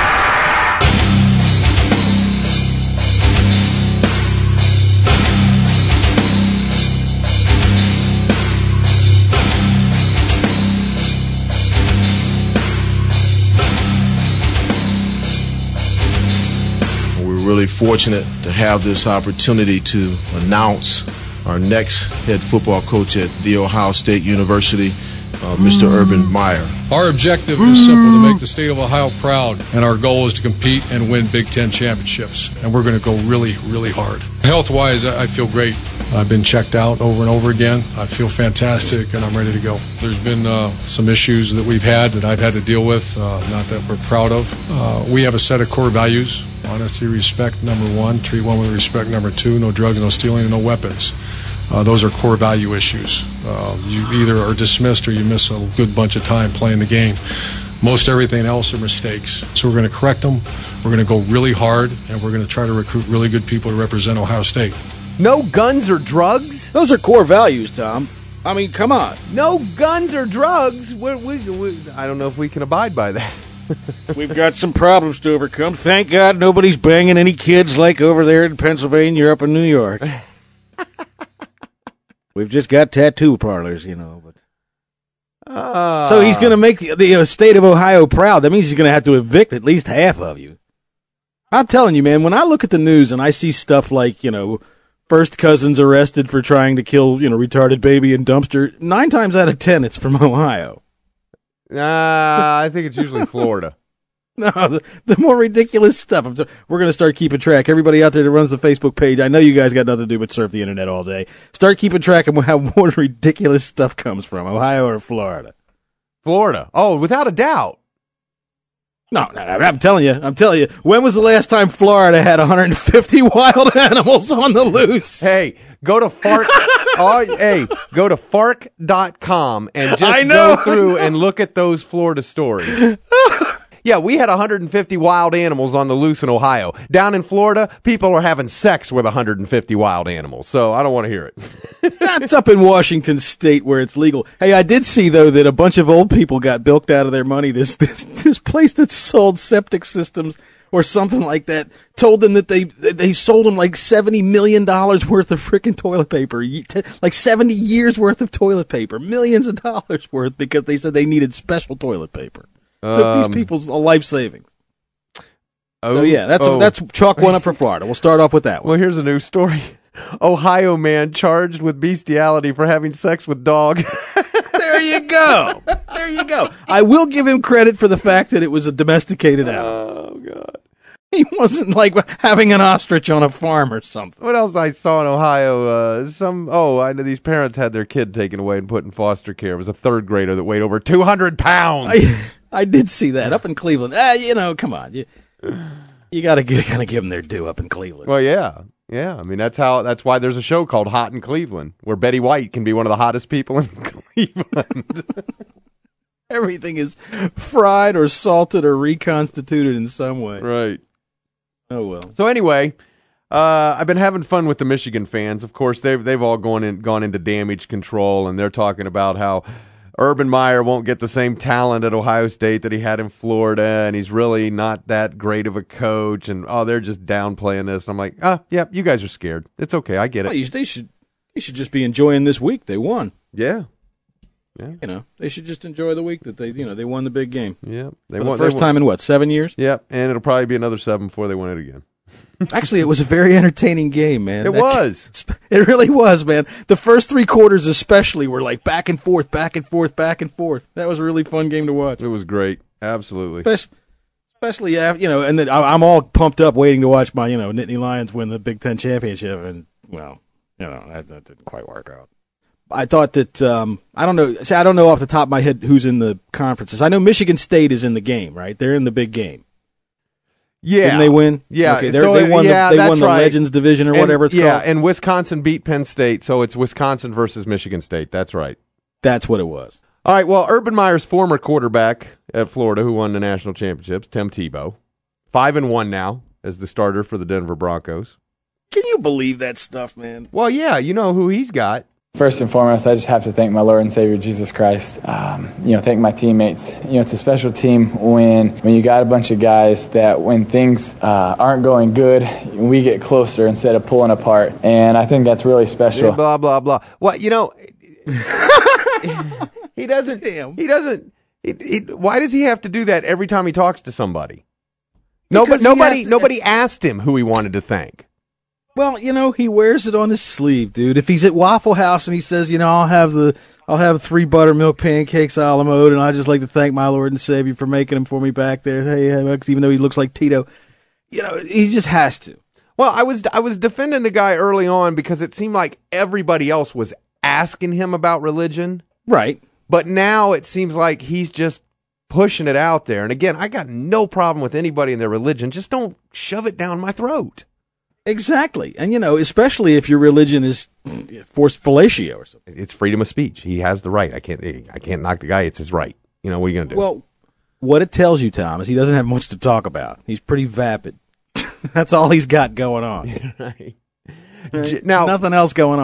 Really fortunate to have this opportunity to announce our next head football coach at The Ohio State University, uh, Mister Urban Meyer. Our objective is simple: to make the state of Ohio proud, and our goal is to compete and win Big Ten championships, and we're going to go really, really hard. Health-wise, I feel great. I've been checked out over and over again. I feel fantastic, and I'm ready to go. There's been uh, some issues that we've had that I've had to deal with, uh, not that we're proud of. Uh, we have a set of core values. Honesty, respect, number one. Treat one with respect, number two. No drugs, no stealing, and no weapons. Uh, those are core value issues. Uh, you either are dismissed or you miss a good bunch of time playing the game. Most everything else are mistakes. So we're going to correct them. We're going to go really hard, and we're going to try to recruit really good people to represent Ohio State. No guns or drugs? Those are core values, Tom. I mean, come on. No guns or drugs. We, we, we, I don't know if we can abide by that. We've got some problems to overcome. Thank God nobody's banging any kids like over there in Pennsylvania or up in New York. We've just got tattoo parlors, you know. But uh, so he's going to make the, the uh, state of Ohio proud. That means he's going to have to evict at least half of you. I'm telling you, man, when I look at the news and I see stuff like, you know, first cousins arrested for trying to kill, you know, retarded baby in dumpster, nine times out of ten, it's from Ohio. Nah, I think it's usually Florida. No, the, the more ridiculous stuff. I'm t- we're going to start keeping track. Everybody out there that runs the Facebook page, I know you guys got nothing to do but surf the internet all day. Start keeping track of how more ridiculous stuff comes from, Ohio or Florida. Florida. Oh, without a doubt. No, no, no, I'm telling you, I'm telling you. When was the last time Florida had one hundred fifty wild animals on the loose? Hey, go to Fark. oh, hey, go to fark dot com and just I know, go through and look at those Florida stories. Yeah, we had one hundred fifty wild animals on the loose in Ohio. Down in Florida, people are having sex with one hundred fifty wild animals, so I don't want to hear it. That's up in Washington State where it's legal. Hey, I did see, though, that a bunch of old people got bilked out of their money. This this, this place that sold septic systems or something like that told them that they they sold them like seventy million dollars worth of freaking toilet paper, like seventy years worth of toilet paper, millions of dollars worth, because they said they needed special toilet paper. Took Um, these people's life savings. Oh, so yeah, that's oh. that's chalk one up for Florida. We'll start off with that one. Well, here's a news story. Ohio man charged with bestiality for having sex with dog. There you go. There you go. I will give him credit for the fact that it was a domesticated animal. Oh, God. He wasn't like having an ostrich on a farm or something. What else I saw in Ohio? Uh, some oh, I know these parents had their kid taken away and put in foster care. It was a third grader that weighed over two hundred pounds. I, I did see that up in Cleveland. Ah, you know, come on, you you got to kind of give them their due up in Cleveland. Well, yeah, yeah. I mean, that's how. That's why there's a show called Hot in Cleveland, where Betty White can be one of the hottest people in Cleveland. Everything is fried or salted or reconstituted in some way. Right. Oh well. So anyway, uh, I've been having fun with the Michigan fans. Of course, they've they've all gone in gone into damage control, and they're talking about how Urban Meyer won't get the same talent at Ohio State that he had in Florida, and he's really not that great of a coach. And oh, they're just downplaying this. And I'm like, ah, yeah, you guys are scared. It's okay, I get it. Well, you, they should they should just be enjoying this week. They won. Yeah. Yeah. You know, they should just enjoy the week that they, you know, they won the big game. Yeah, they For won the first they won. time in what, seven years? Yep, and it'll probably be another seven before they win it again. Actually, it was a very entertaining game, man. It that, was. It really was, man. The first three quarters, especially, were like back and forth, back and forth, back and forth. That was a really fun game to watch. It was great, absolutely. Especially, especially you know, and then I'm all pumped up waiting to watch my, you know, Nittany Lions win the Big Ten championship, and well, you know, that, that didn't quite work out. I thought that, um, I don't know, see, I don't know off the top of my head who's in the conferences. I know Michigan State is in the game, right? They're in the big game. Yeah. Didn't they win? Yeah. Okay, so, they won, yeah, the, they that's won the right. Legends Division or and, whatever it's yeah, called. Yeah, and Wisconsin beat Penn State, so it's Wisconsin versus Michigan State. That's right. That's what it was. All right, well, Urban Meyer's former quarterback at Florida who won the national championships, Tim Tebow, five and one now as the starter for the Denver Broncos. Can you believe that stuff, man? Well, yeah, you know who he's got. First and foremost, I just have to thank my Lord and Savior, Jesus Christ. Um, you know, thank my teammates. You know, it's a special team when when you got a bunch of guys that when things uh, aren't going good, we get closer instead of pulling apart. And I think that's really special. Yeah, blah, blah, blah. Well, you know, he doesn't, Damn. he doesn't, he, he, why does he have to do that every time he talks to somebody? Nobody, Because he nobody, has to- nobody asked him who he wanted to thank. Well, you know, he wears it on his sleeve, dude. If he's at Waffle House and he says, you know, I'll have the, I'll have three buttermilk pancakes a la mode, and I'd just like to thank my Lord and Savior for making them for me back there. Hey, even though he looks like Tito, you know, he just has to. Well, I was I was defending the guy early on because it seemed like everybody else was asking him about religion. Right. But now it seems like he's just pushing it out there. And again, I got no problem with anybody in their religion. Just don't shove it down my throat. Exactly. And, you know, especially if your religion is forced fellatio or something. It's freedom of speech. He has the right. I can't I can't knock the guy. It's his right. You know, what are you going to do? Well, what it tells you, Tom, is he doesn't have much to talk about. He's pretty vapid. That's all he's got going on. right. Right? Now, nothing else going on.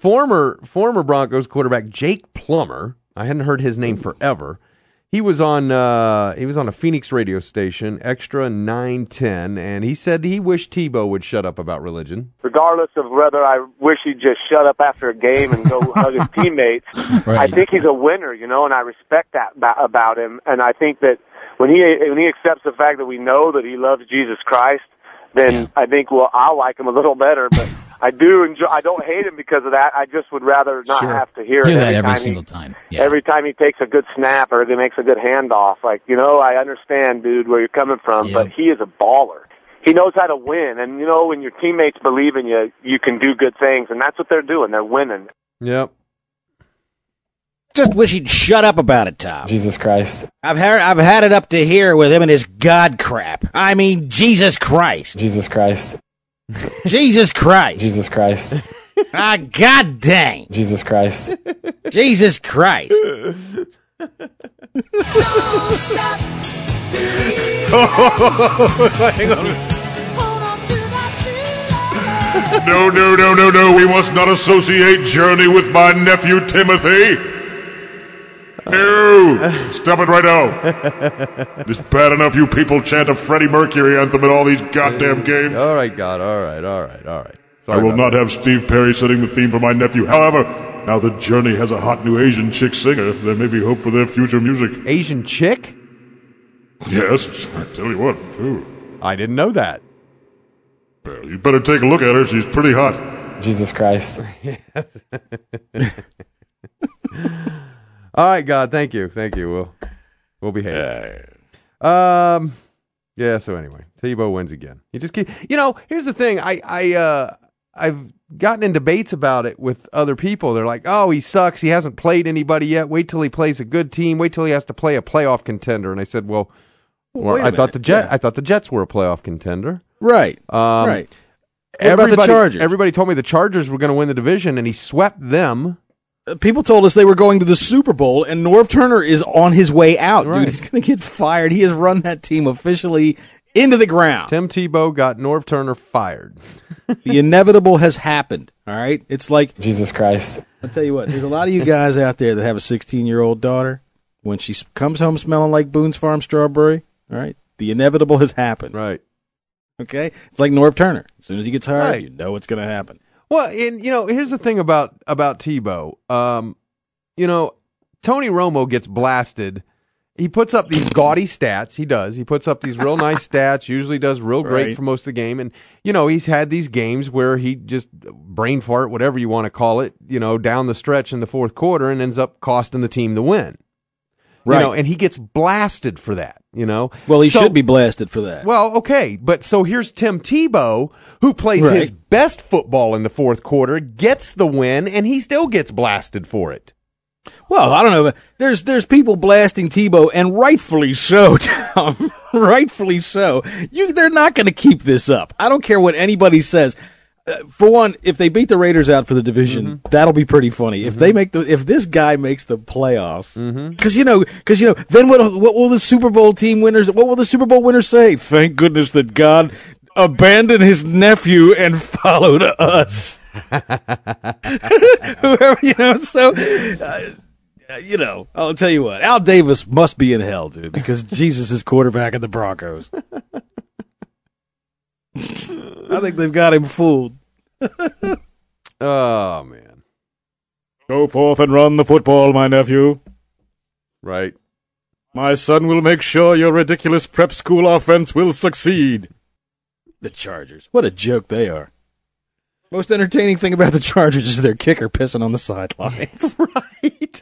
former former Broncos quarterback Jake Plummer. I hadn't heard his name forever. He was on uh, he was on a Phoenix radio station, Extra nine ten, and he said he wished Tebow would shut up about religion. Regardless of whether I wish he'd just shut up after a game and go hug his teammates, right. I think he's a winner, you know, and I respect that about him. And I think that when he when he accepts the fact that we know that he loves Jesus Christ, then yeah. I think well I'll like him a little better. But I do enjoy. I don't hate him because of that. I just would rather not sure. have to hear, hear it that every, every time single he, time. Yeah. Every time he takes a good snap or he makes a good handoff, like you know, I understand, dude, where you're coming from, yep. but he is a baller. He knows how to win, and you know, when your teammates believe in you, you can do good things, and that's what they're doing. They're winning. Yep. Just wish he'd shut up about it, Tom. Jesus Christ. I've heard, I've had it up to here with him and his God crap. I mean, Jesus Christ. Jesus Christ. Jesus Christ. Jesus Christ. Ah, God dang. Jesus Christ. Jesus Christ. No, no, no, no, no. We must not associate Journey with my nephew Timothy. No. Stop it right now. It's bad enough you people chant a Freddie Mercury anthem at all these goddamn games. All right, God. All right, all right, all right. Sorry I will not that. have Steve Perry setting the theme for my nephew. However, now that Journey has a hot new Asian chick singer, there may be hope for their future music. Asian chick? Yes, I tell you what. Ooh. I didn't know that. Well, you better take a look at her. She's pretty hot. Jesus Christ. All right, God, thank you. Thank you. We'll, we'll behave. Yeah. Um, yeah, so anyway, Tebow wins again. You just keep, you know, here's the thing. I, I, uh, I've gotten in debates about it with other people. They're like, oh, he sucks. He hasn't played anybody yet. Wait till he plays a good team. Wait till he has to play a playoff contender. And I said, well, well I thought the Jet, yeah. I thought the Jets were a playoff contender. Right. Um, right. What everybody, about the Chargers? Everybody told me the Chargers were going to win the division, and he swept them. People told us they were going to the Super Bowl, and Norv Turner is on his way out, right. dude. He's going to get fired. He has run that team officially into the ground. Tim Tebow got Norv Turner fired. The inevitable has happened, all right? It's like... Jesus Christ. I'll tell you what, there's a lot of you guys out there that have a sixteen-year-old daughter. When she comes home smelling like Boone's Farm strawberry, all right, the inevitable has happened. Right. Okay? It's like Norv Turner. As soon as he gets hired, Right. you know what's going to happen. Well, and you know, here's the thing about about Tebow. Um, you know, Tony Romo gets blasted. He puts up these gaudy stats. He does. He puts up these real nice stats. Usually does real great Right. for most of the game. And you know, he's had these games where he just brain fart, whatever you want to call it. You know, down the stretch in the fourth quarter and ends up costing the team the win. Right. You know, and he gets blasted for that. You know, Well, he So- should be blasted for that. Well, okay, but so here's Tim Tebow, who plays Right. his best football in the fourth quarter, gets the win, and he still gets blasted for it. Well, I don't know. But there's there's people blasting Tebow, and rightfully so, Tom. rightfully so. You, they're not going to keep this up. I don't care what anybody says. Uh, for one, if they beat the Raiders out for the division, Mm-hmm. that'll be pretty funny. Mm-hmm. If they make the, if this guy makes the playoffs, because Mm-hmm. you know, because you know, then what? What will the Super Bowl team winners? What will the Super Bowl winners say? Thank goodness that God abandoned his nephew and followed us. Whoever, you know, so. Uh, Uh, you know, I'll tell you what, Al Davis must be in hell, dude, because Jesus is quarterback of the Broncos. I think they've got him fooled. Oh, man. Go forth and run the football, my nephew. Right. My son will make sure your ridiculous prep school offense will succeed. The Chargers. What a joke they are. Most entertaining thing about the Chargers is their kicker pissing on the sidelines. Right.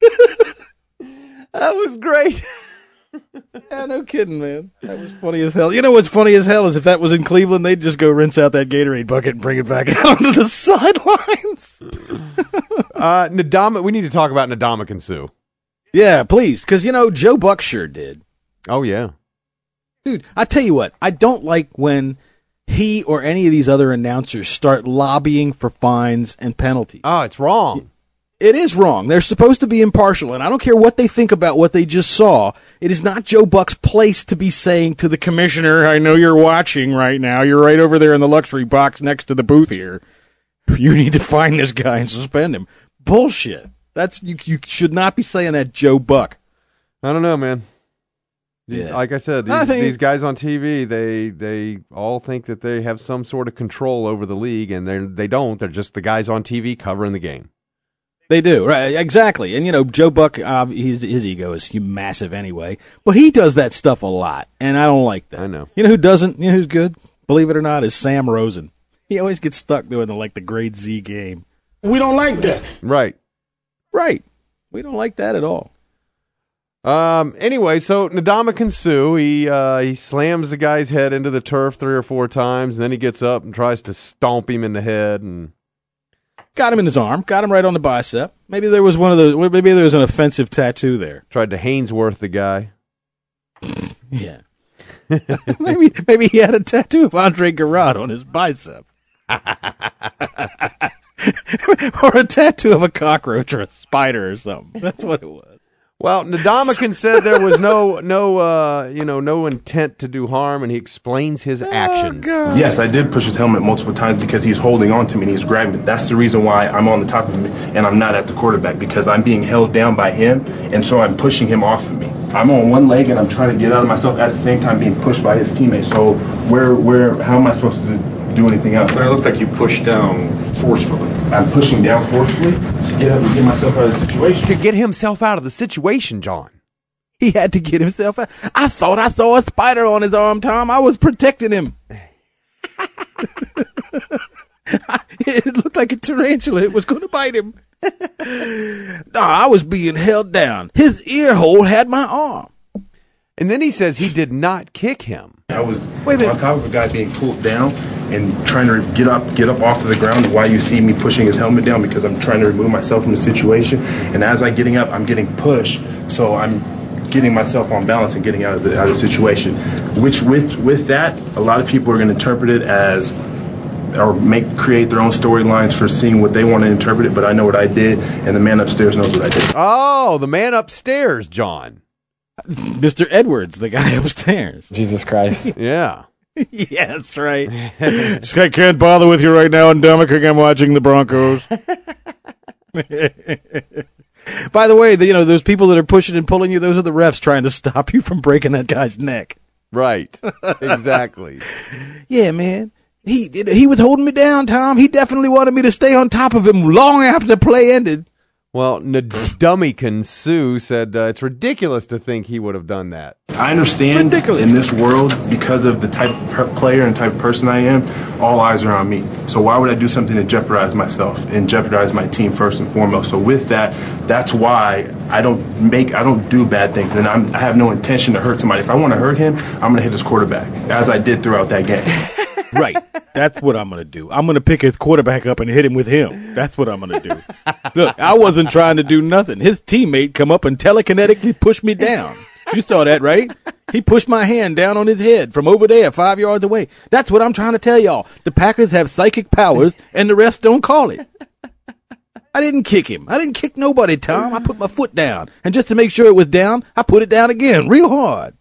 That was great. Yeah, no kidding, man. That was funny as hell. You know what's funny as hell is if that was in Cleveland, they'd just go rinse out that Gatorade bucket and bring it back out onto the sidelines. uh, Ndama, we need to talk about Ndamukong Suh. Yeah, please, because, you know, Joe Buck sure did. Oh, yeah. Dude, I tell you what, I don't like when he or any of these other announcers start lobbying for fines and penalties. Oh, it's wrong. It is wrong. They're supposed to be impartial, and I don't care what they think about what they just saw. It is not Joe Buck's place to be saying to the commissioner, I know you're watching right now. You're right over there in the luxury box next to the booth here. You need to find this guy and suspend him. Bullshit. That's you. You should not be saying that, Joe Buck. I don't know, man. Yeah. Like I said, these, I think- these guys on T V, they they all think that they have some sort of control over the league, and they they don't. They're just the guys on T V covering the game. They do, right? Exactly. And, you know, Joe Buck, uh, his, his ego is massive anyway, but he does that stuff a lot, and I don't like that. I know. You know who doesn't? You know who's good? Believe it or not, is Sam Rosen. He always gets stuck doing the, like the grade Z game. We don't like that. Right. Right. We don't like that at all. Um. Anyway, so Ndamukong Suh, he uh, he slams the guy's head into the turf three or four times, and then he gets up and tries to stomp him in the head, and got him in his arm, got him right on the bicep. Maybe there was one of the maybe there was an offensive tattoo there. Tried to Hainsworth the guy. Yeah. maybe maybe he had a tattoo of Andre Garrod on his bicep. Or a tattoo of a cockroach or a spider or something. That's what it was. Well, Ndamukong said there was no, no, uh, you know, no intent to do harm, and he explains his actions. Yes, I did push his helmet multiple times because he's holding on to me and he's grabbing me. That's the reason why I'm on the top of him and I'm not at the quarterback, because I'm being held down by him, and so I'm pushing him off of me. I'm on one leg and I'm trying to get out of myself at the same time being pushed by his teammates. So where, where, how am I supposed to do anything else? It looked like you pushed down forcefully. I'm pushing down forcefully to get up and get myself out of the situation. To get himself out of the situation, John. He had to get himself out. I thought I saw a spider on his arm, Tom. I was protecting him. It looked like a tarantula. It was going to bite him. No, I was being held down. His ear hole had my arm. And then he says he did not kick him. I was Wait on top of a guy being pulled down and trying to get up, get up off of the ground. Why you see me pushing his helmet down? Because I'm trying to remove myself from the situation. And as I'm getting up, I'm getting pushed. So I'm getting myself on balance and getting out of the out of the situation. Which with with that, a lot of people are going to interpret it as, or make create their own storylines for seeing what they want to interpret it. But I know what I did, and the man upstairs knows what I did. Oh, the man upstairs, John. Mister Edwards, the guy upstairs. Jesus Christ. Yeah. Yes, right. This guy can't bother with you right now, Ndamukong. I'm watching the Broncos. By the way, the, you know, those people that are pushing and pulling you, those are the refs trying to stop you from breaking that guy's neck. Right. Exactly. Yeah, man. He he was holding me down, Tom. He definitely wanted me to stay on top of him long after the play ended. Well, Ndamukong Suh said uh, it's ridiculous to think he would have done that. I understand Ridiculous. In this world, because of the type of per- player and type of person I am, all eyes are on me. So why would I do something to jeopardize myself and jeopardize my team first and foremost? So with that, that's why I don't make, I don't do bad things, and I'm, I have no intention to hurt somebody. If I want to hurt him, I'm going to hit his quarterback, as I did throughout that game. Right. That's what I'm going to do. I'm going to pick his quarterback up and hit him with him. That's what I'm going to do. Look, I wasn't trying to do nothing. His teammate come up and telekinetically pushed me down. You saw that, right? He pushed my hand down on his head from over there, five yards away. That's what I'm trying to tell y'all. The Packers have psychic powers, and the refs don't call it. I didn't kick him. I didn't kick nobody, Tom. I put my foot down. And just to make sure it was down, I put it down again, real hard.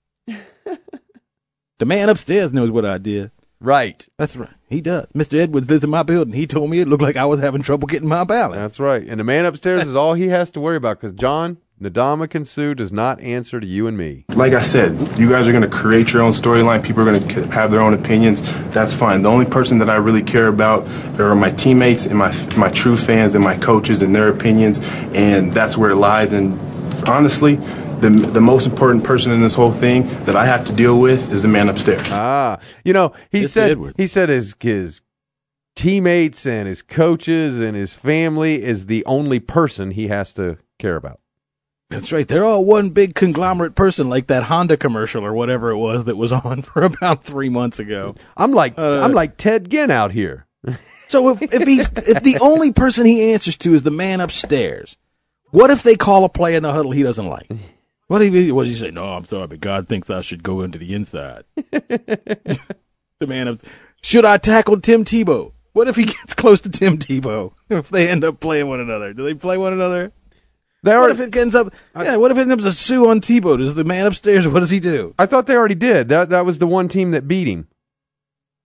The man upstairs knows what I did. Right. That's right. He does. Mister Edwards lives in my building. He told me it looked like I was having trouble getting my balance. That's right. And the man upstairs is all he has to worry about, because, John, Ndamukong Suh does not answer to you and me. Like I said, you guys are going to create your own storyline. People are going to have their own opinions. That's fine. The only person that I really care about are my teammates and my my true fans and my coaches and their opinions, and that's where it lies. And honestly, The, the most important person in this whole thing that I have to deal with is the man upstairs. Ah, you know, he Mister said Edwards. he said his his teammates and his coaches and his family is the only person he has to care about. That's right. They're all one big conglomerate person, like that Honda commercial or whatever it was that was on for about three months ago. I'm like Uh, I'm like Ted Ginn out here. So if if he's if the only person he answers to is the man upstairs, what if they call a play in the huddle he doesn't like? What do you what do you say? No, I'm sorry, but God thinks I should go into the inside. The man of should I tackle Tim Tebow? What if he gets close to Tim Tebow? If they end up playing one another, do they play one another? They what if it ends up? Yeah, what if it ends up a Sue on Tebow? Does the man upstairs? What does he do? I thought they already did. That that was the one team that beat him.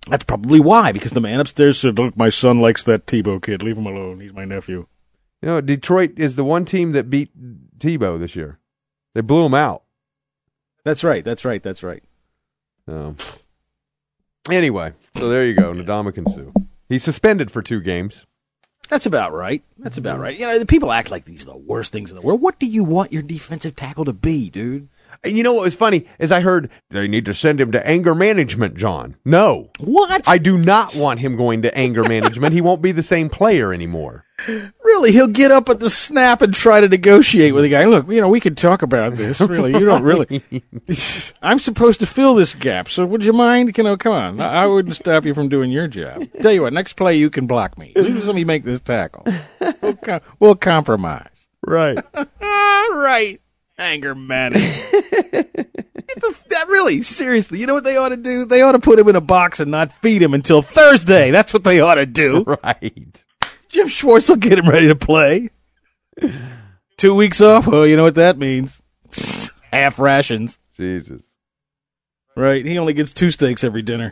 That's probably why, because the man upstairs said, look, my son likes that Tebow kid. Leave him alone. He's my nephew. You know, Detroit is the one team that beat Tebow this year. They blew him out. That's right. That's right. That's right. Um, anyway, so there you go, Ndamukong Suh. He's suspended for two games. That's about right. That's about right. You know, the people act like these are the worst things in the world. What do you want your defensive tackle to be, dude? And you know what was funny is I heard they need to send him to anger management, John. No. What? I do not want him going to anger management. He won't be the same player anymore. Really, he'll get up at the snap and try to negotiate with the guy. Look, you know, we could talk about this. Really, you don't really. I'm supposed to fill this gap, so would you mind? You know, come on. I, I wouldn't stop you from doing your job. Tell you what, next play you can block me. Let me make this tackle. We'll, com- we'll compromise. Right. Right. Anger management. That really, seriously, you know what they ought to do? They ought to put him in a box and not feed him until Thursday. That's what they ought to do. Right. Jim Schwartz will get him ready to play. Two weeks off? Oh, you know what that means. Half rations. Jesus. Right, he only gets two steaks every dinner.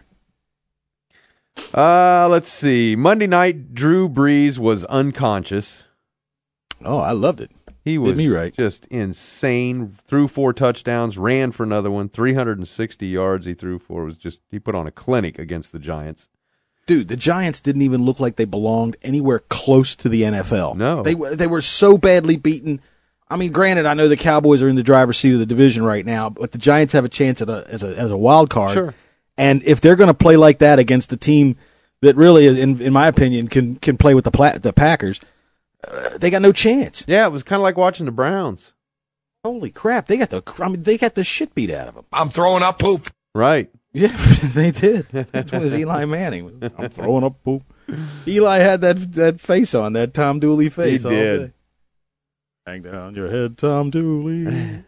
Uh, let's see. Monday night, Drew Brees was unconscious. Oh, I loved it. He was Did me right. just insane. Threw four touchdowns, ran for another one. three hundred sixty yards he threw for. It was just, he put on a clinic against the Giants. Dude, the Giants didn't even look like they belonged anywhere close to the N F L. No. They, they were so badly beaten. I mean, granted, I know the Cowboys are in the driver's seat of the division right now, but the Giants have a chance at a, as a as a wild card. Sure. And if they're going to play like that against a team that really, in in my opinion, can can play with the Pla- the Packers, uh, they got no chance. Yeah, it was kind of like watching the Browns. Holy crap! They got the I mean, they got the shit beat out of them. I'm throwing up poop. Right. Yeah, they did. That's what was Eli Manning. I'm throwing up poop. Eli had that that face on, that Tom Dooley face. He all did. Day. Hang down your head, Tom Dooley.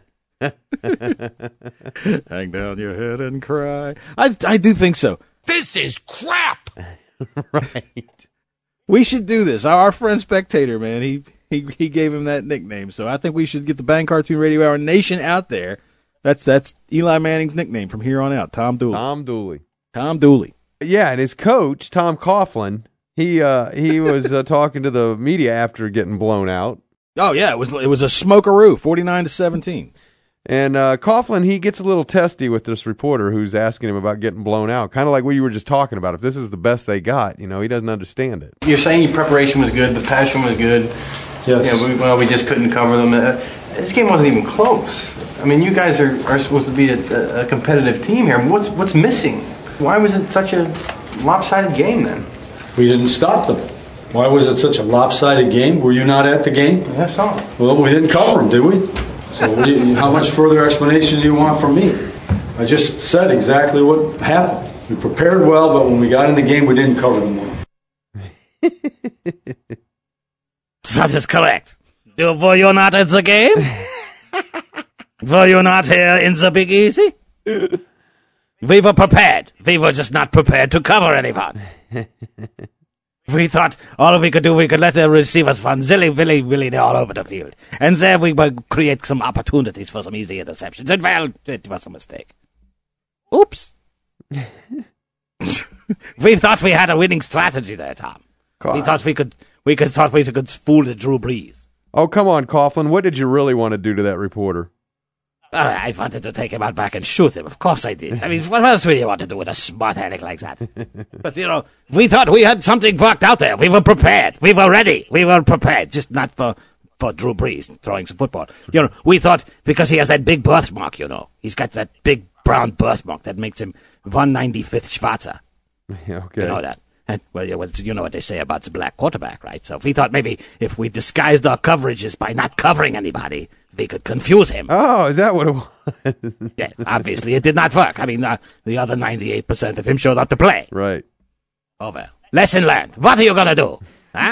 Hang down your head and cry. I I do think so. This is crap. Right. We should do this. Our friend Spectator, man, he, he he gave him that nickname. So I think we should get the Bang Cartoon Radio Hour Nation out there. That's that's Eli Manning's nickname from here on out. Tom Dooley. Tom Dooley. Tom Dooley. Yeah, and his coach, Tom Coughlin, he uh, he was uh, talking to the media after getting blown out. Oh yeah, it was it was a smokeroo, forty-nine to seventeen. And uh, Coughlin, he gets a little testy with this reporter who's asking him about getting blown out, kind of like what you were just talking about. If this is the best they got, you know, he doesn't understand it. You're saying your preparation was good, the passion was good. Yes. Yeah, we, well, we just couldn't cover them. Uh, this game wasn't even close. I mean, you guys are, are supposed to be a, a competitive team here. What's what's missing? Why was it such a lopsided game then? We didn't stop them. Why was it such a lopsided game? Were you not at the game? Yeah, I saw it. Well, we didn't cover them, did we? So what do you, how much further explanation do you want from me? I just said exactly what happened. We prepared well, but when we got in the game, we didn't cover them well. That is correct. Do, were you not at the game? Were you not here in the Big Easy? We were prepared. We were just not prepared to cover anyone. We thought all we could do, we could let the receivers run zilly, willy, willy all over the field. And there we would create some opportunities for some easy interceptions. And, well, it was a mistake. Oops. We thought we had a winning strategy there, Tom. God. We thought we could, we could thought we could fool the Drew Brees. Oh, come on, Coughlin. What did you really want to do to that reporter? Uh, I wanted to take him out back and shoot him. Of course I did. I mean, what else would you want to do with a smart aleck like that? But, you know, we thought we had something worked out there. We were prepared. We were ready. We were prepared. Just not for, for Drew Brees throwing some football. You know, we thought because he has that big birthmark, you know. He's got that big brown birthmark that makes him one ninety-fifth Schwarzer. Yeah, okay. You know that. And, well, you know what they say about the black quarterback, right? So we thought maybe if we disguised our coverages by not covering anybody, we could confuse him. Oh, is that what it was? Yes, obviously it did not work. I mean, uh, the other ninety-eight percent of him showed up to play. Right. Over. Lesson learned. What are you going to do? Huh?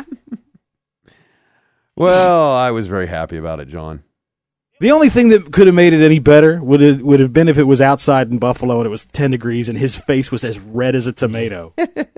Well, I was very happy about it, John. The only thing that could have made it any better would have, would have been if it was outside in Buffalo and it was ten degrees and his face was as red as a tomato.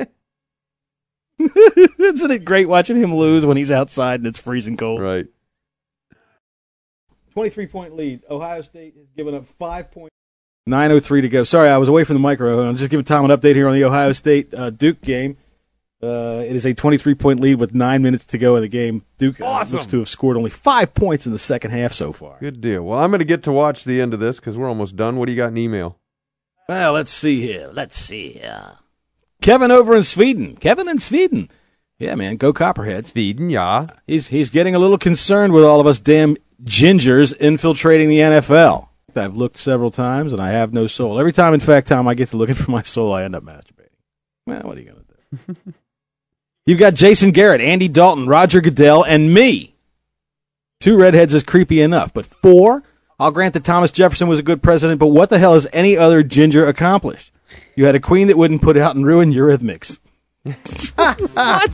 Isn't it great watching him lose when he's outside and it's freezing cold? Right. twenty-three point lead. Ohio State has given up five points nine oh three to go. Sorry, I was away from the microphone. I'm just giving Tom an update here on the Ohio State uh, Duke game. Uh, it is a twenty-three point lead with nine minutes to go in the game. Duke uh, awesome. looks to have scored only five points in the second half so far. Good deal. Well, I'm going to get to watch the end of this because we're almost done. What do you got in email? Well, let's see here. Let's see here. Kevin over in Sweden. Kevin in Sweden. Yeah, man, go Copperheads. Sweden, yeah. He's he's getting a little concerned with all of us damn gingers infiltrating the N F L. I've looked several times, and I have no soul. Every time, in fact, Tom, I get to looking for my soul, I end up masturbating. Well, what are you going to do? You've got Jason Garrett, Andy Dalton, Roger Goodell, and me. Two redheads is creepy enough, but four? I'll grant that Thomas Jefferson was a good president, but what the hell has any other ginger accomplished? You had a queen that wouldn't put out and ruin Eurythmics. What?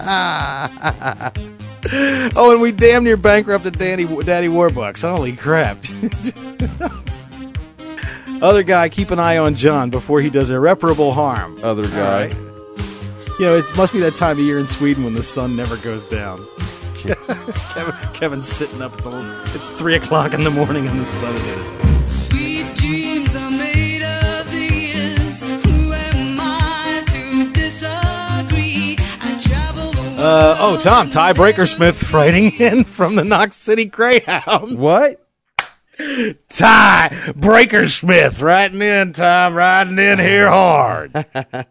Oh, and we damn near bankrupted Danny, Daddy Warbucks. Holy crap. Other guy, keep an eye on John before he does irreparable harm. Other guy. Right. You know, it must be that time of year in Sweden when the sun never goes down. Kevin, Kevin's sitting up until it's three o'clock in the morning and the sun is in his eyes. Sweet dreams are made of these. Who am I to disagree? I travel the Uh, oh, Tom, Ty Breakersmith writing in from the Knox City Greyhounds. What? Ty Breakersmith writing in, Tom, writing in here hard.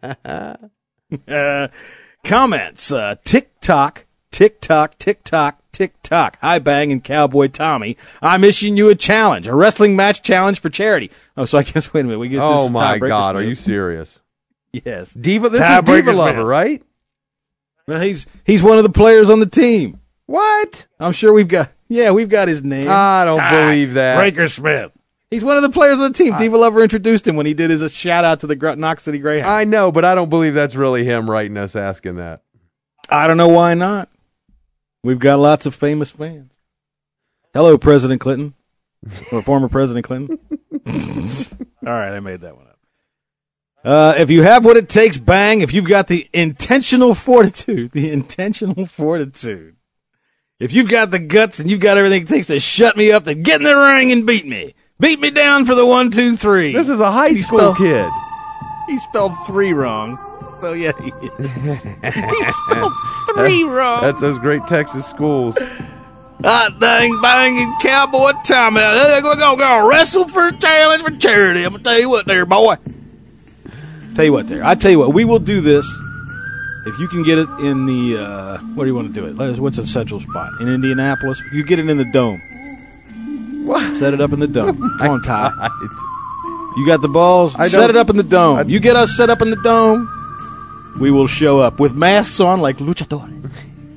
uh, comments, uh, tick-tock, tick-tock, tick-tock, tick-tock. Hi, Bang and Cowboy Tommy. I'm issuing you a challenge, a wrestling match challenge for charity. Oh, so I guess, wait a minute. We get oh, this my Ty God, are you serious? Yes. Diva, this Ty is Diva Breakersmith. Lover, right? Well, he's he's one of the players on the team. What? I'm sure we've got, yeah, we've got his name. I don't Ty believe that. Breakersmith. He's one of the players on the team. I, Diva Lover introduced him when he did his a shout out to the Gr- Knox City Greyhounds. I know, but I don't believe that's really him writing us asking that. I don't know why not. We've got lots of famous fans. Hello, President Clinton. Or former President Clinton. All right, I made that one up. Uh, if you have what it takes, Bang, if you've got the intentional fortitude, the intentional fortitude, if you've got the guts and you've got everything it takes to shut me up, then get in the ring and beat me. Beat me down for the one, two, three. This is a high he school spelled, kid. He spelled three wrong. So, yeah, he is. He spelled three wrong. That's those great Texas schools. Hot dang, bang, and Cowboy Tommy. We're going to go wrestle for a challenge for charity. I'm going to tell you what there, boy. Tell you what there. I tell you what, we will do this if you can get it in the, uh, what do you want to do it? What's a central spot? In Indianapolis? You get it in the dome. What? Set it up in the dome. Oh Come on, Ty. God. You got the balls? I Set it up in the dome. I, you get us set up in the dome, we will show up with masks on like luchadores.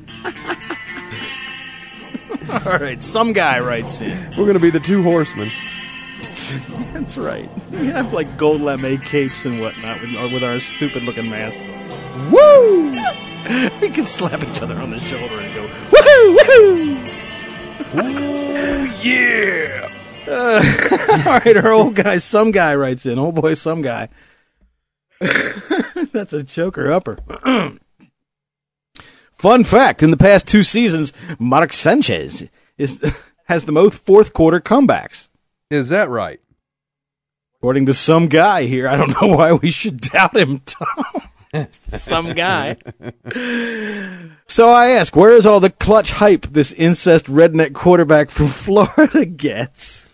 All right, some guy writes in. We're going to be the two horsemen. That's right. We have like gold lame capes and whatnot with, with our stupid-looking masks on. Woo! We can slap each other on the shoulder and go, woohoo, woohoo! Ooh, yeah! Uh, all right, our old guy, some guy writes in. Oh, boy, some guy. That's a choker upper. Fun fact, in the past two seasons, Mark Sanchez is has the most fourth-quarter comebacks. Is that right? According to some guy here. I don't know why we should doubt him, Tom. Some guy. So I ask, where is all the clutch hype this incest redneck quarterback from Florida gets?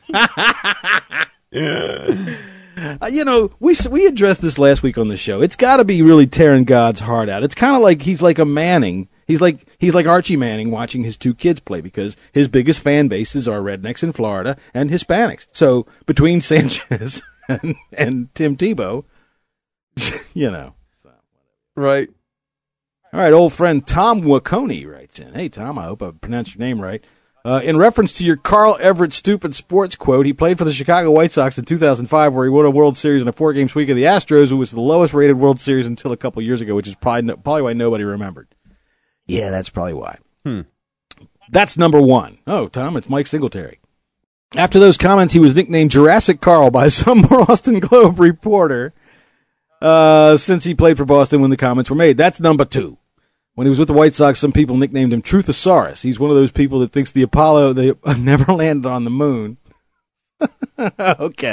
Uh, you know, we we addressed this last week on the show. It's got to be really tearing God's heart out. It's kind of like he's like a Manning. He's like he's like Archie Manning watching his two kids play because his biggest fan bases are rednecks in Florida and Hispanics. So between Sanchez and, and Tim Tebow, you know. So. Right. All right, old friend Tom Waconi writes in. Hey, Tom, I hope I pronounced your name right. Uh, in reference to your Carl Everett stupid sports quote, he played for the Chicago White Sox in two thousand five, where he won a World Series in a four-game sweep of the Astros, who was the lowest-rated World Series until a couple years ago, which is probably no, probably why nobody remembered. Yeah, that's probably why. Hmm. That's number one. Oh, Tom, it's Mike Singletary. After those comments, he was nicknamed Jurassic Carl by some Boston Globe reporter uh, since he played for Boston when the comments were made. That's number two. When he was with the White Sox, some people nicknamed him Truthosaurus. He's one of those people that thinks the Apollo they never landed on the moon. Okay.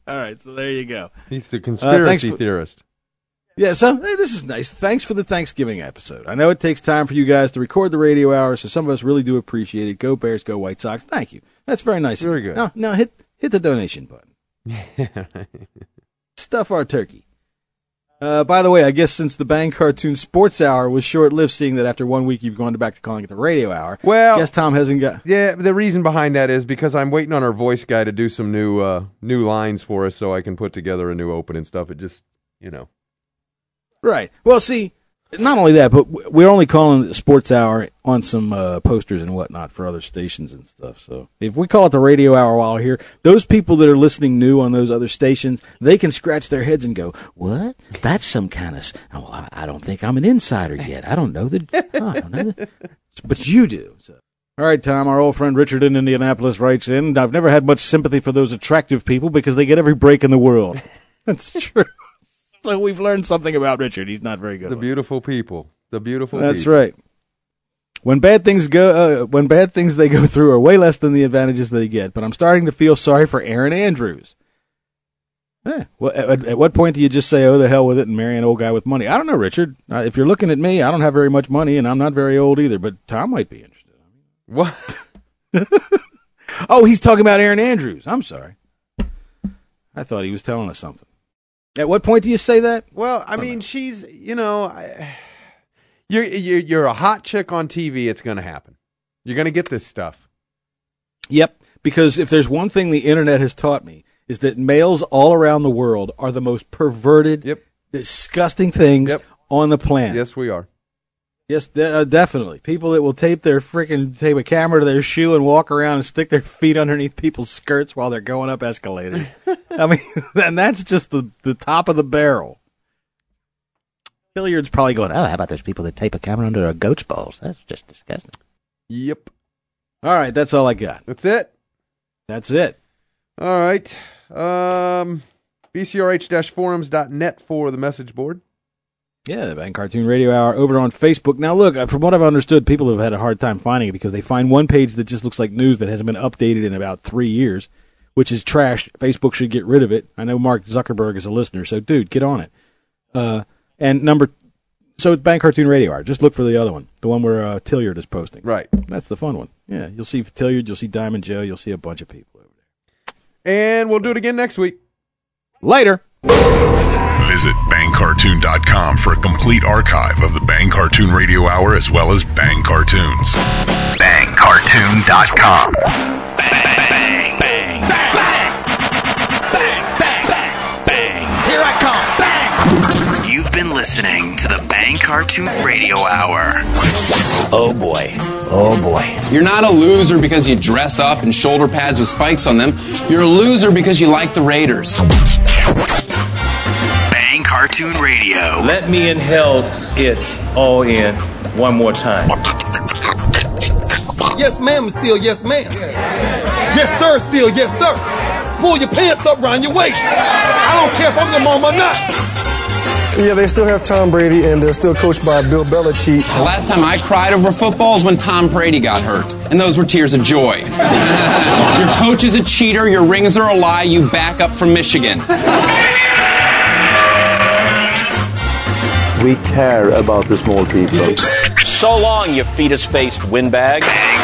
All right, so there you go. He's the conspiracy uh, for, theorist. Yeah, so hey, this is nice. Thanks for the Thanksgiving episode. I know it takes time for you guys to record the radio hour, so some of us really do appreciate it. Go Bears, go White Sox. Thank you. That's very nice. Very good. Now, now hit hit the donation button. Stuff our turkey. Uh, by the way, I guess since the Bang Cartoon Sports Hour was short-lived, seeing that after one week you've gone back to calling it the Radio Hour. Well, guess Tom hasn't got. Yeah, the reason behind that is because I'm waiting on our voice guy to do some new uh, new lines for us, so I can put together a new open and stuff. It just, you know, right. Well, see, not only that, but we're only calling it the Sports Hour on some uh, posters and whatnot for other stations and stuff. So if we call it the Radio Hour while here, those people that are listening new on those other stations, they can scratch their heads and go, "What? That's some kind of? Oh, I, I don't think I'm an insider yet. I don't know that. Oh, I don't know that. But you do." So. All right, Tom, our old friend Richard in Indianapolis writes in, "I've never had much sympathy for those attractive people because they get every break in the world." That's true. So we've learned something about Richard. He's not very good. The beautiful people. The beautiful That's people. right. When bad things go, uh, when bad things they go through are way less than the advantages they get. But I'm starting to feel sorry for Aaron Andrews. Eh, well, at, at what point do you just say, "Oh, the hell with it," and marry an old guy with money? I don't know, Richard. Uh, if you're looking at me, I don't have very much money, and I'm not very old either. But Tom might be interested. What? Oh, he's talking about Aaron Andrews. I'm sorry. I thought he was telling us something. At what point do you say that? Well, I mean, she's, you know, I, you're, you're you're a hot chick on T V. It's going to happen. You're going to get this stuff. Yep, because if there's one thing the internet has taught me is that males all around the world are the most perverted, yep. disgusting things yep. on the planet. Yes, we are. Yes, de- uh, definitely. People that will tape their freaking tape a camera to their shoe and walk around and stick their feet underneath people's skirts while they're going up escalators. I mean, and that's just the, the top of the barrel. Hilliard's probably going, "Oh, how about those people that tape a camera under their goat's balls? That's just disgusting." Yep. All right, that's all I got. That's it? That's it. All right. Um, B C R H forums dot net for the message board. Yeah, the Bang Cartoon Radio Hour over on Facebook. Now, look, from what I've understood, people have had a hard time finding it because they find one page that just looks like news that hasn't been updated in about three years, which is trash. Facebook should get rid of it. I know Mark Zuckerberg is a listener, so, dude, get on it. Uh, and number, so it's Bang Cartoon Radio Hour. Just look for the other one, the one where uh, Tilliard is posting. Right. That's the fun one. Yeah, you'll see Tilliard, you'll see Diamond Joe, you'll see a bunch of people over there. And we'll do it again next week. Later. Visit bang cartoon dot com for a complete archive of the Bang Cartoon Radio Hour as well as Bang Cartoons. bang cartoon dot com. Bang, bang, bang, bang, bang, bang, bang, bang. Here I come. Bang. You've been listening to the Bang Cartoon Radio Hour. Oh boy. Oh boy. You're not a loser because you dress up in shoulder pads with spikes on them. You're a loser because you like the Raiders. Bang Cartoon Radio. Let me inhale it all in one more time. Yes, ma'am, still yes, ma'am. Yes, sir, still yes, sir. Pull your pants up around your waist. I don't care if I'm your mom or not. Yeah, they still have Tom Brady, and they're still coached by Bill Belichick. The last time I cried over football was when Tom Brady got hurt, and those were tears of joy. Your coach is a cheater, your rings are a lie, you back up from Michigan. We care about the small people. So long, you fetus-faced windbag.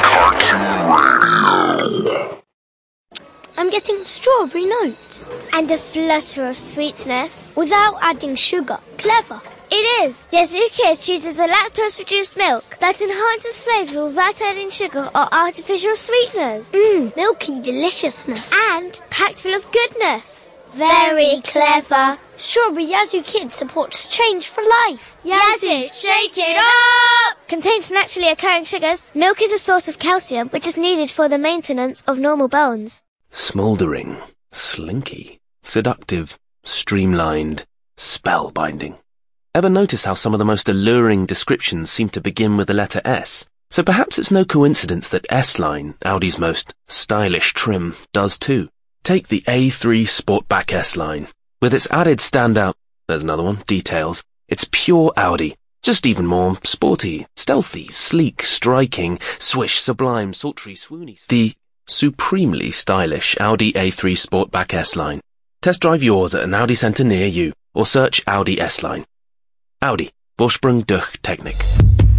I'm getting strawberry notes and a flutter of sweetness without adding sugar. Clever. It is. Yazoo Kids chooses a lactose-reduced milk that enhances flavour without adding sugar or artificial sweeteners. Mmm, milky deliciousness and packed full of goodness. Very clever. Strawberry Yazoo Kids supports change for life. Yazoo, shake it up! Contains naturally occurring sugars. Milk is a source of calcium, which is needed for the maintenance of normal bones. Smouldering, slinky, seductive, streamlined, spellbinding. Ever notice how some of the most alluring descriptions seem to begin with the letter S? So perhaps it's no coincidence that S-Line, Audi's most stylish trim, does too. Take the A three Sportback S-Line. With its added standout, there's another one, details, it's pure Audi. Just even more sporty, stealthy, sleek, striking, swish, sublime, sultry, swoony. The supremely stylish Audi A three Sportback S-Line. Test drive yours at an Audi centre near you, or search Audi S-Line. Audi. Vorsprung durch Technik.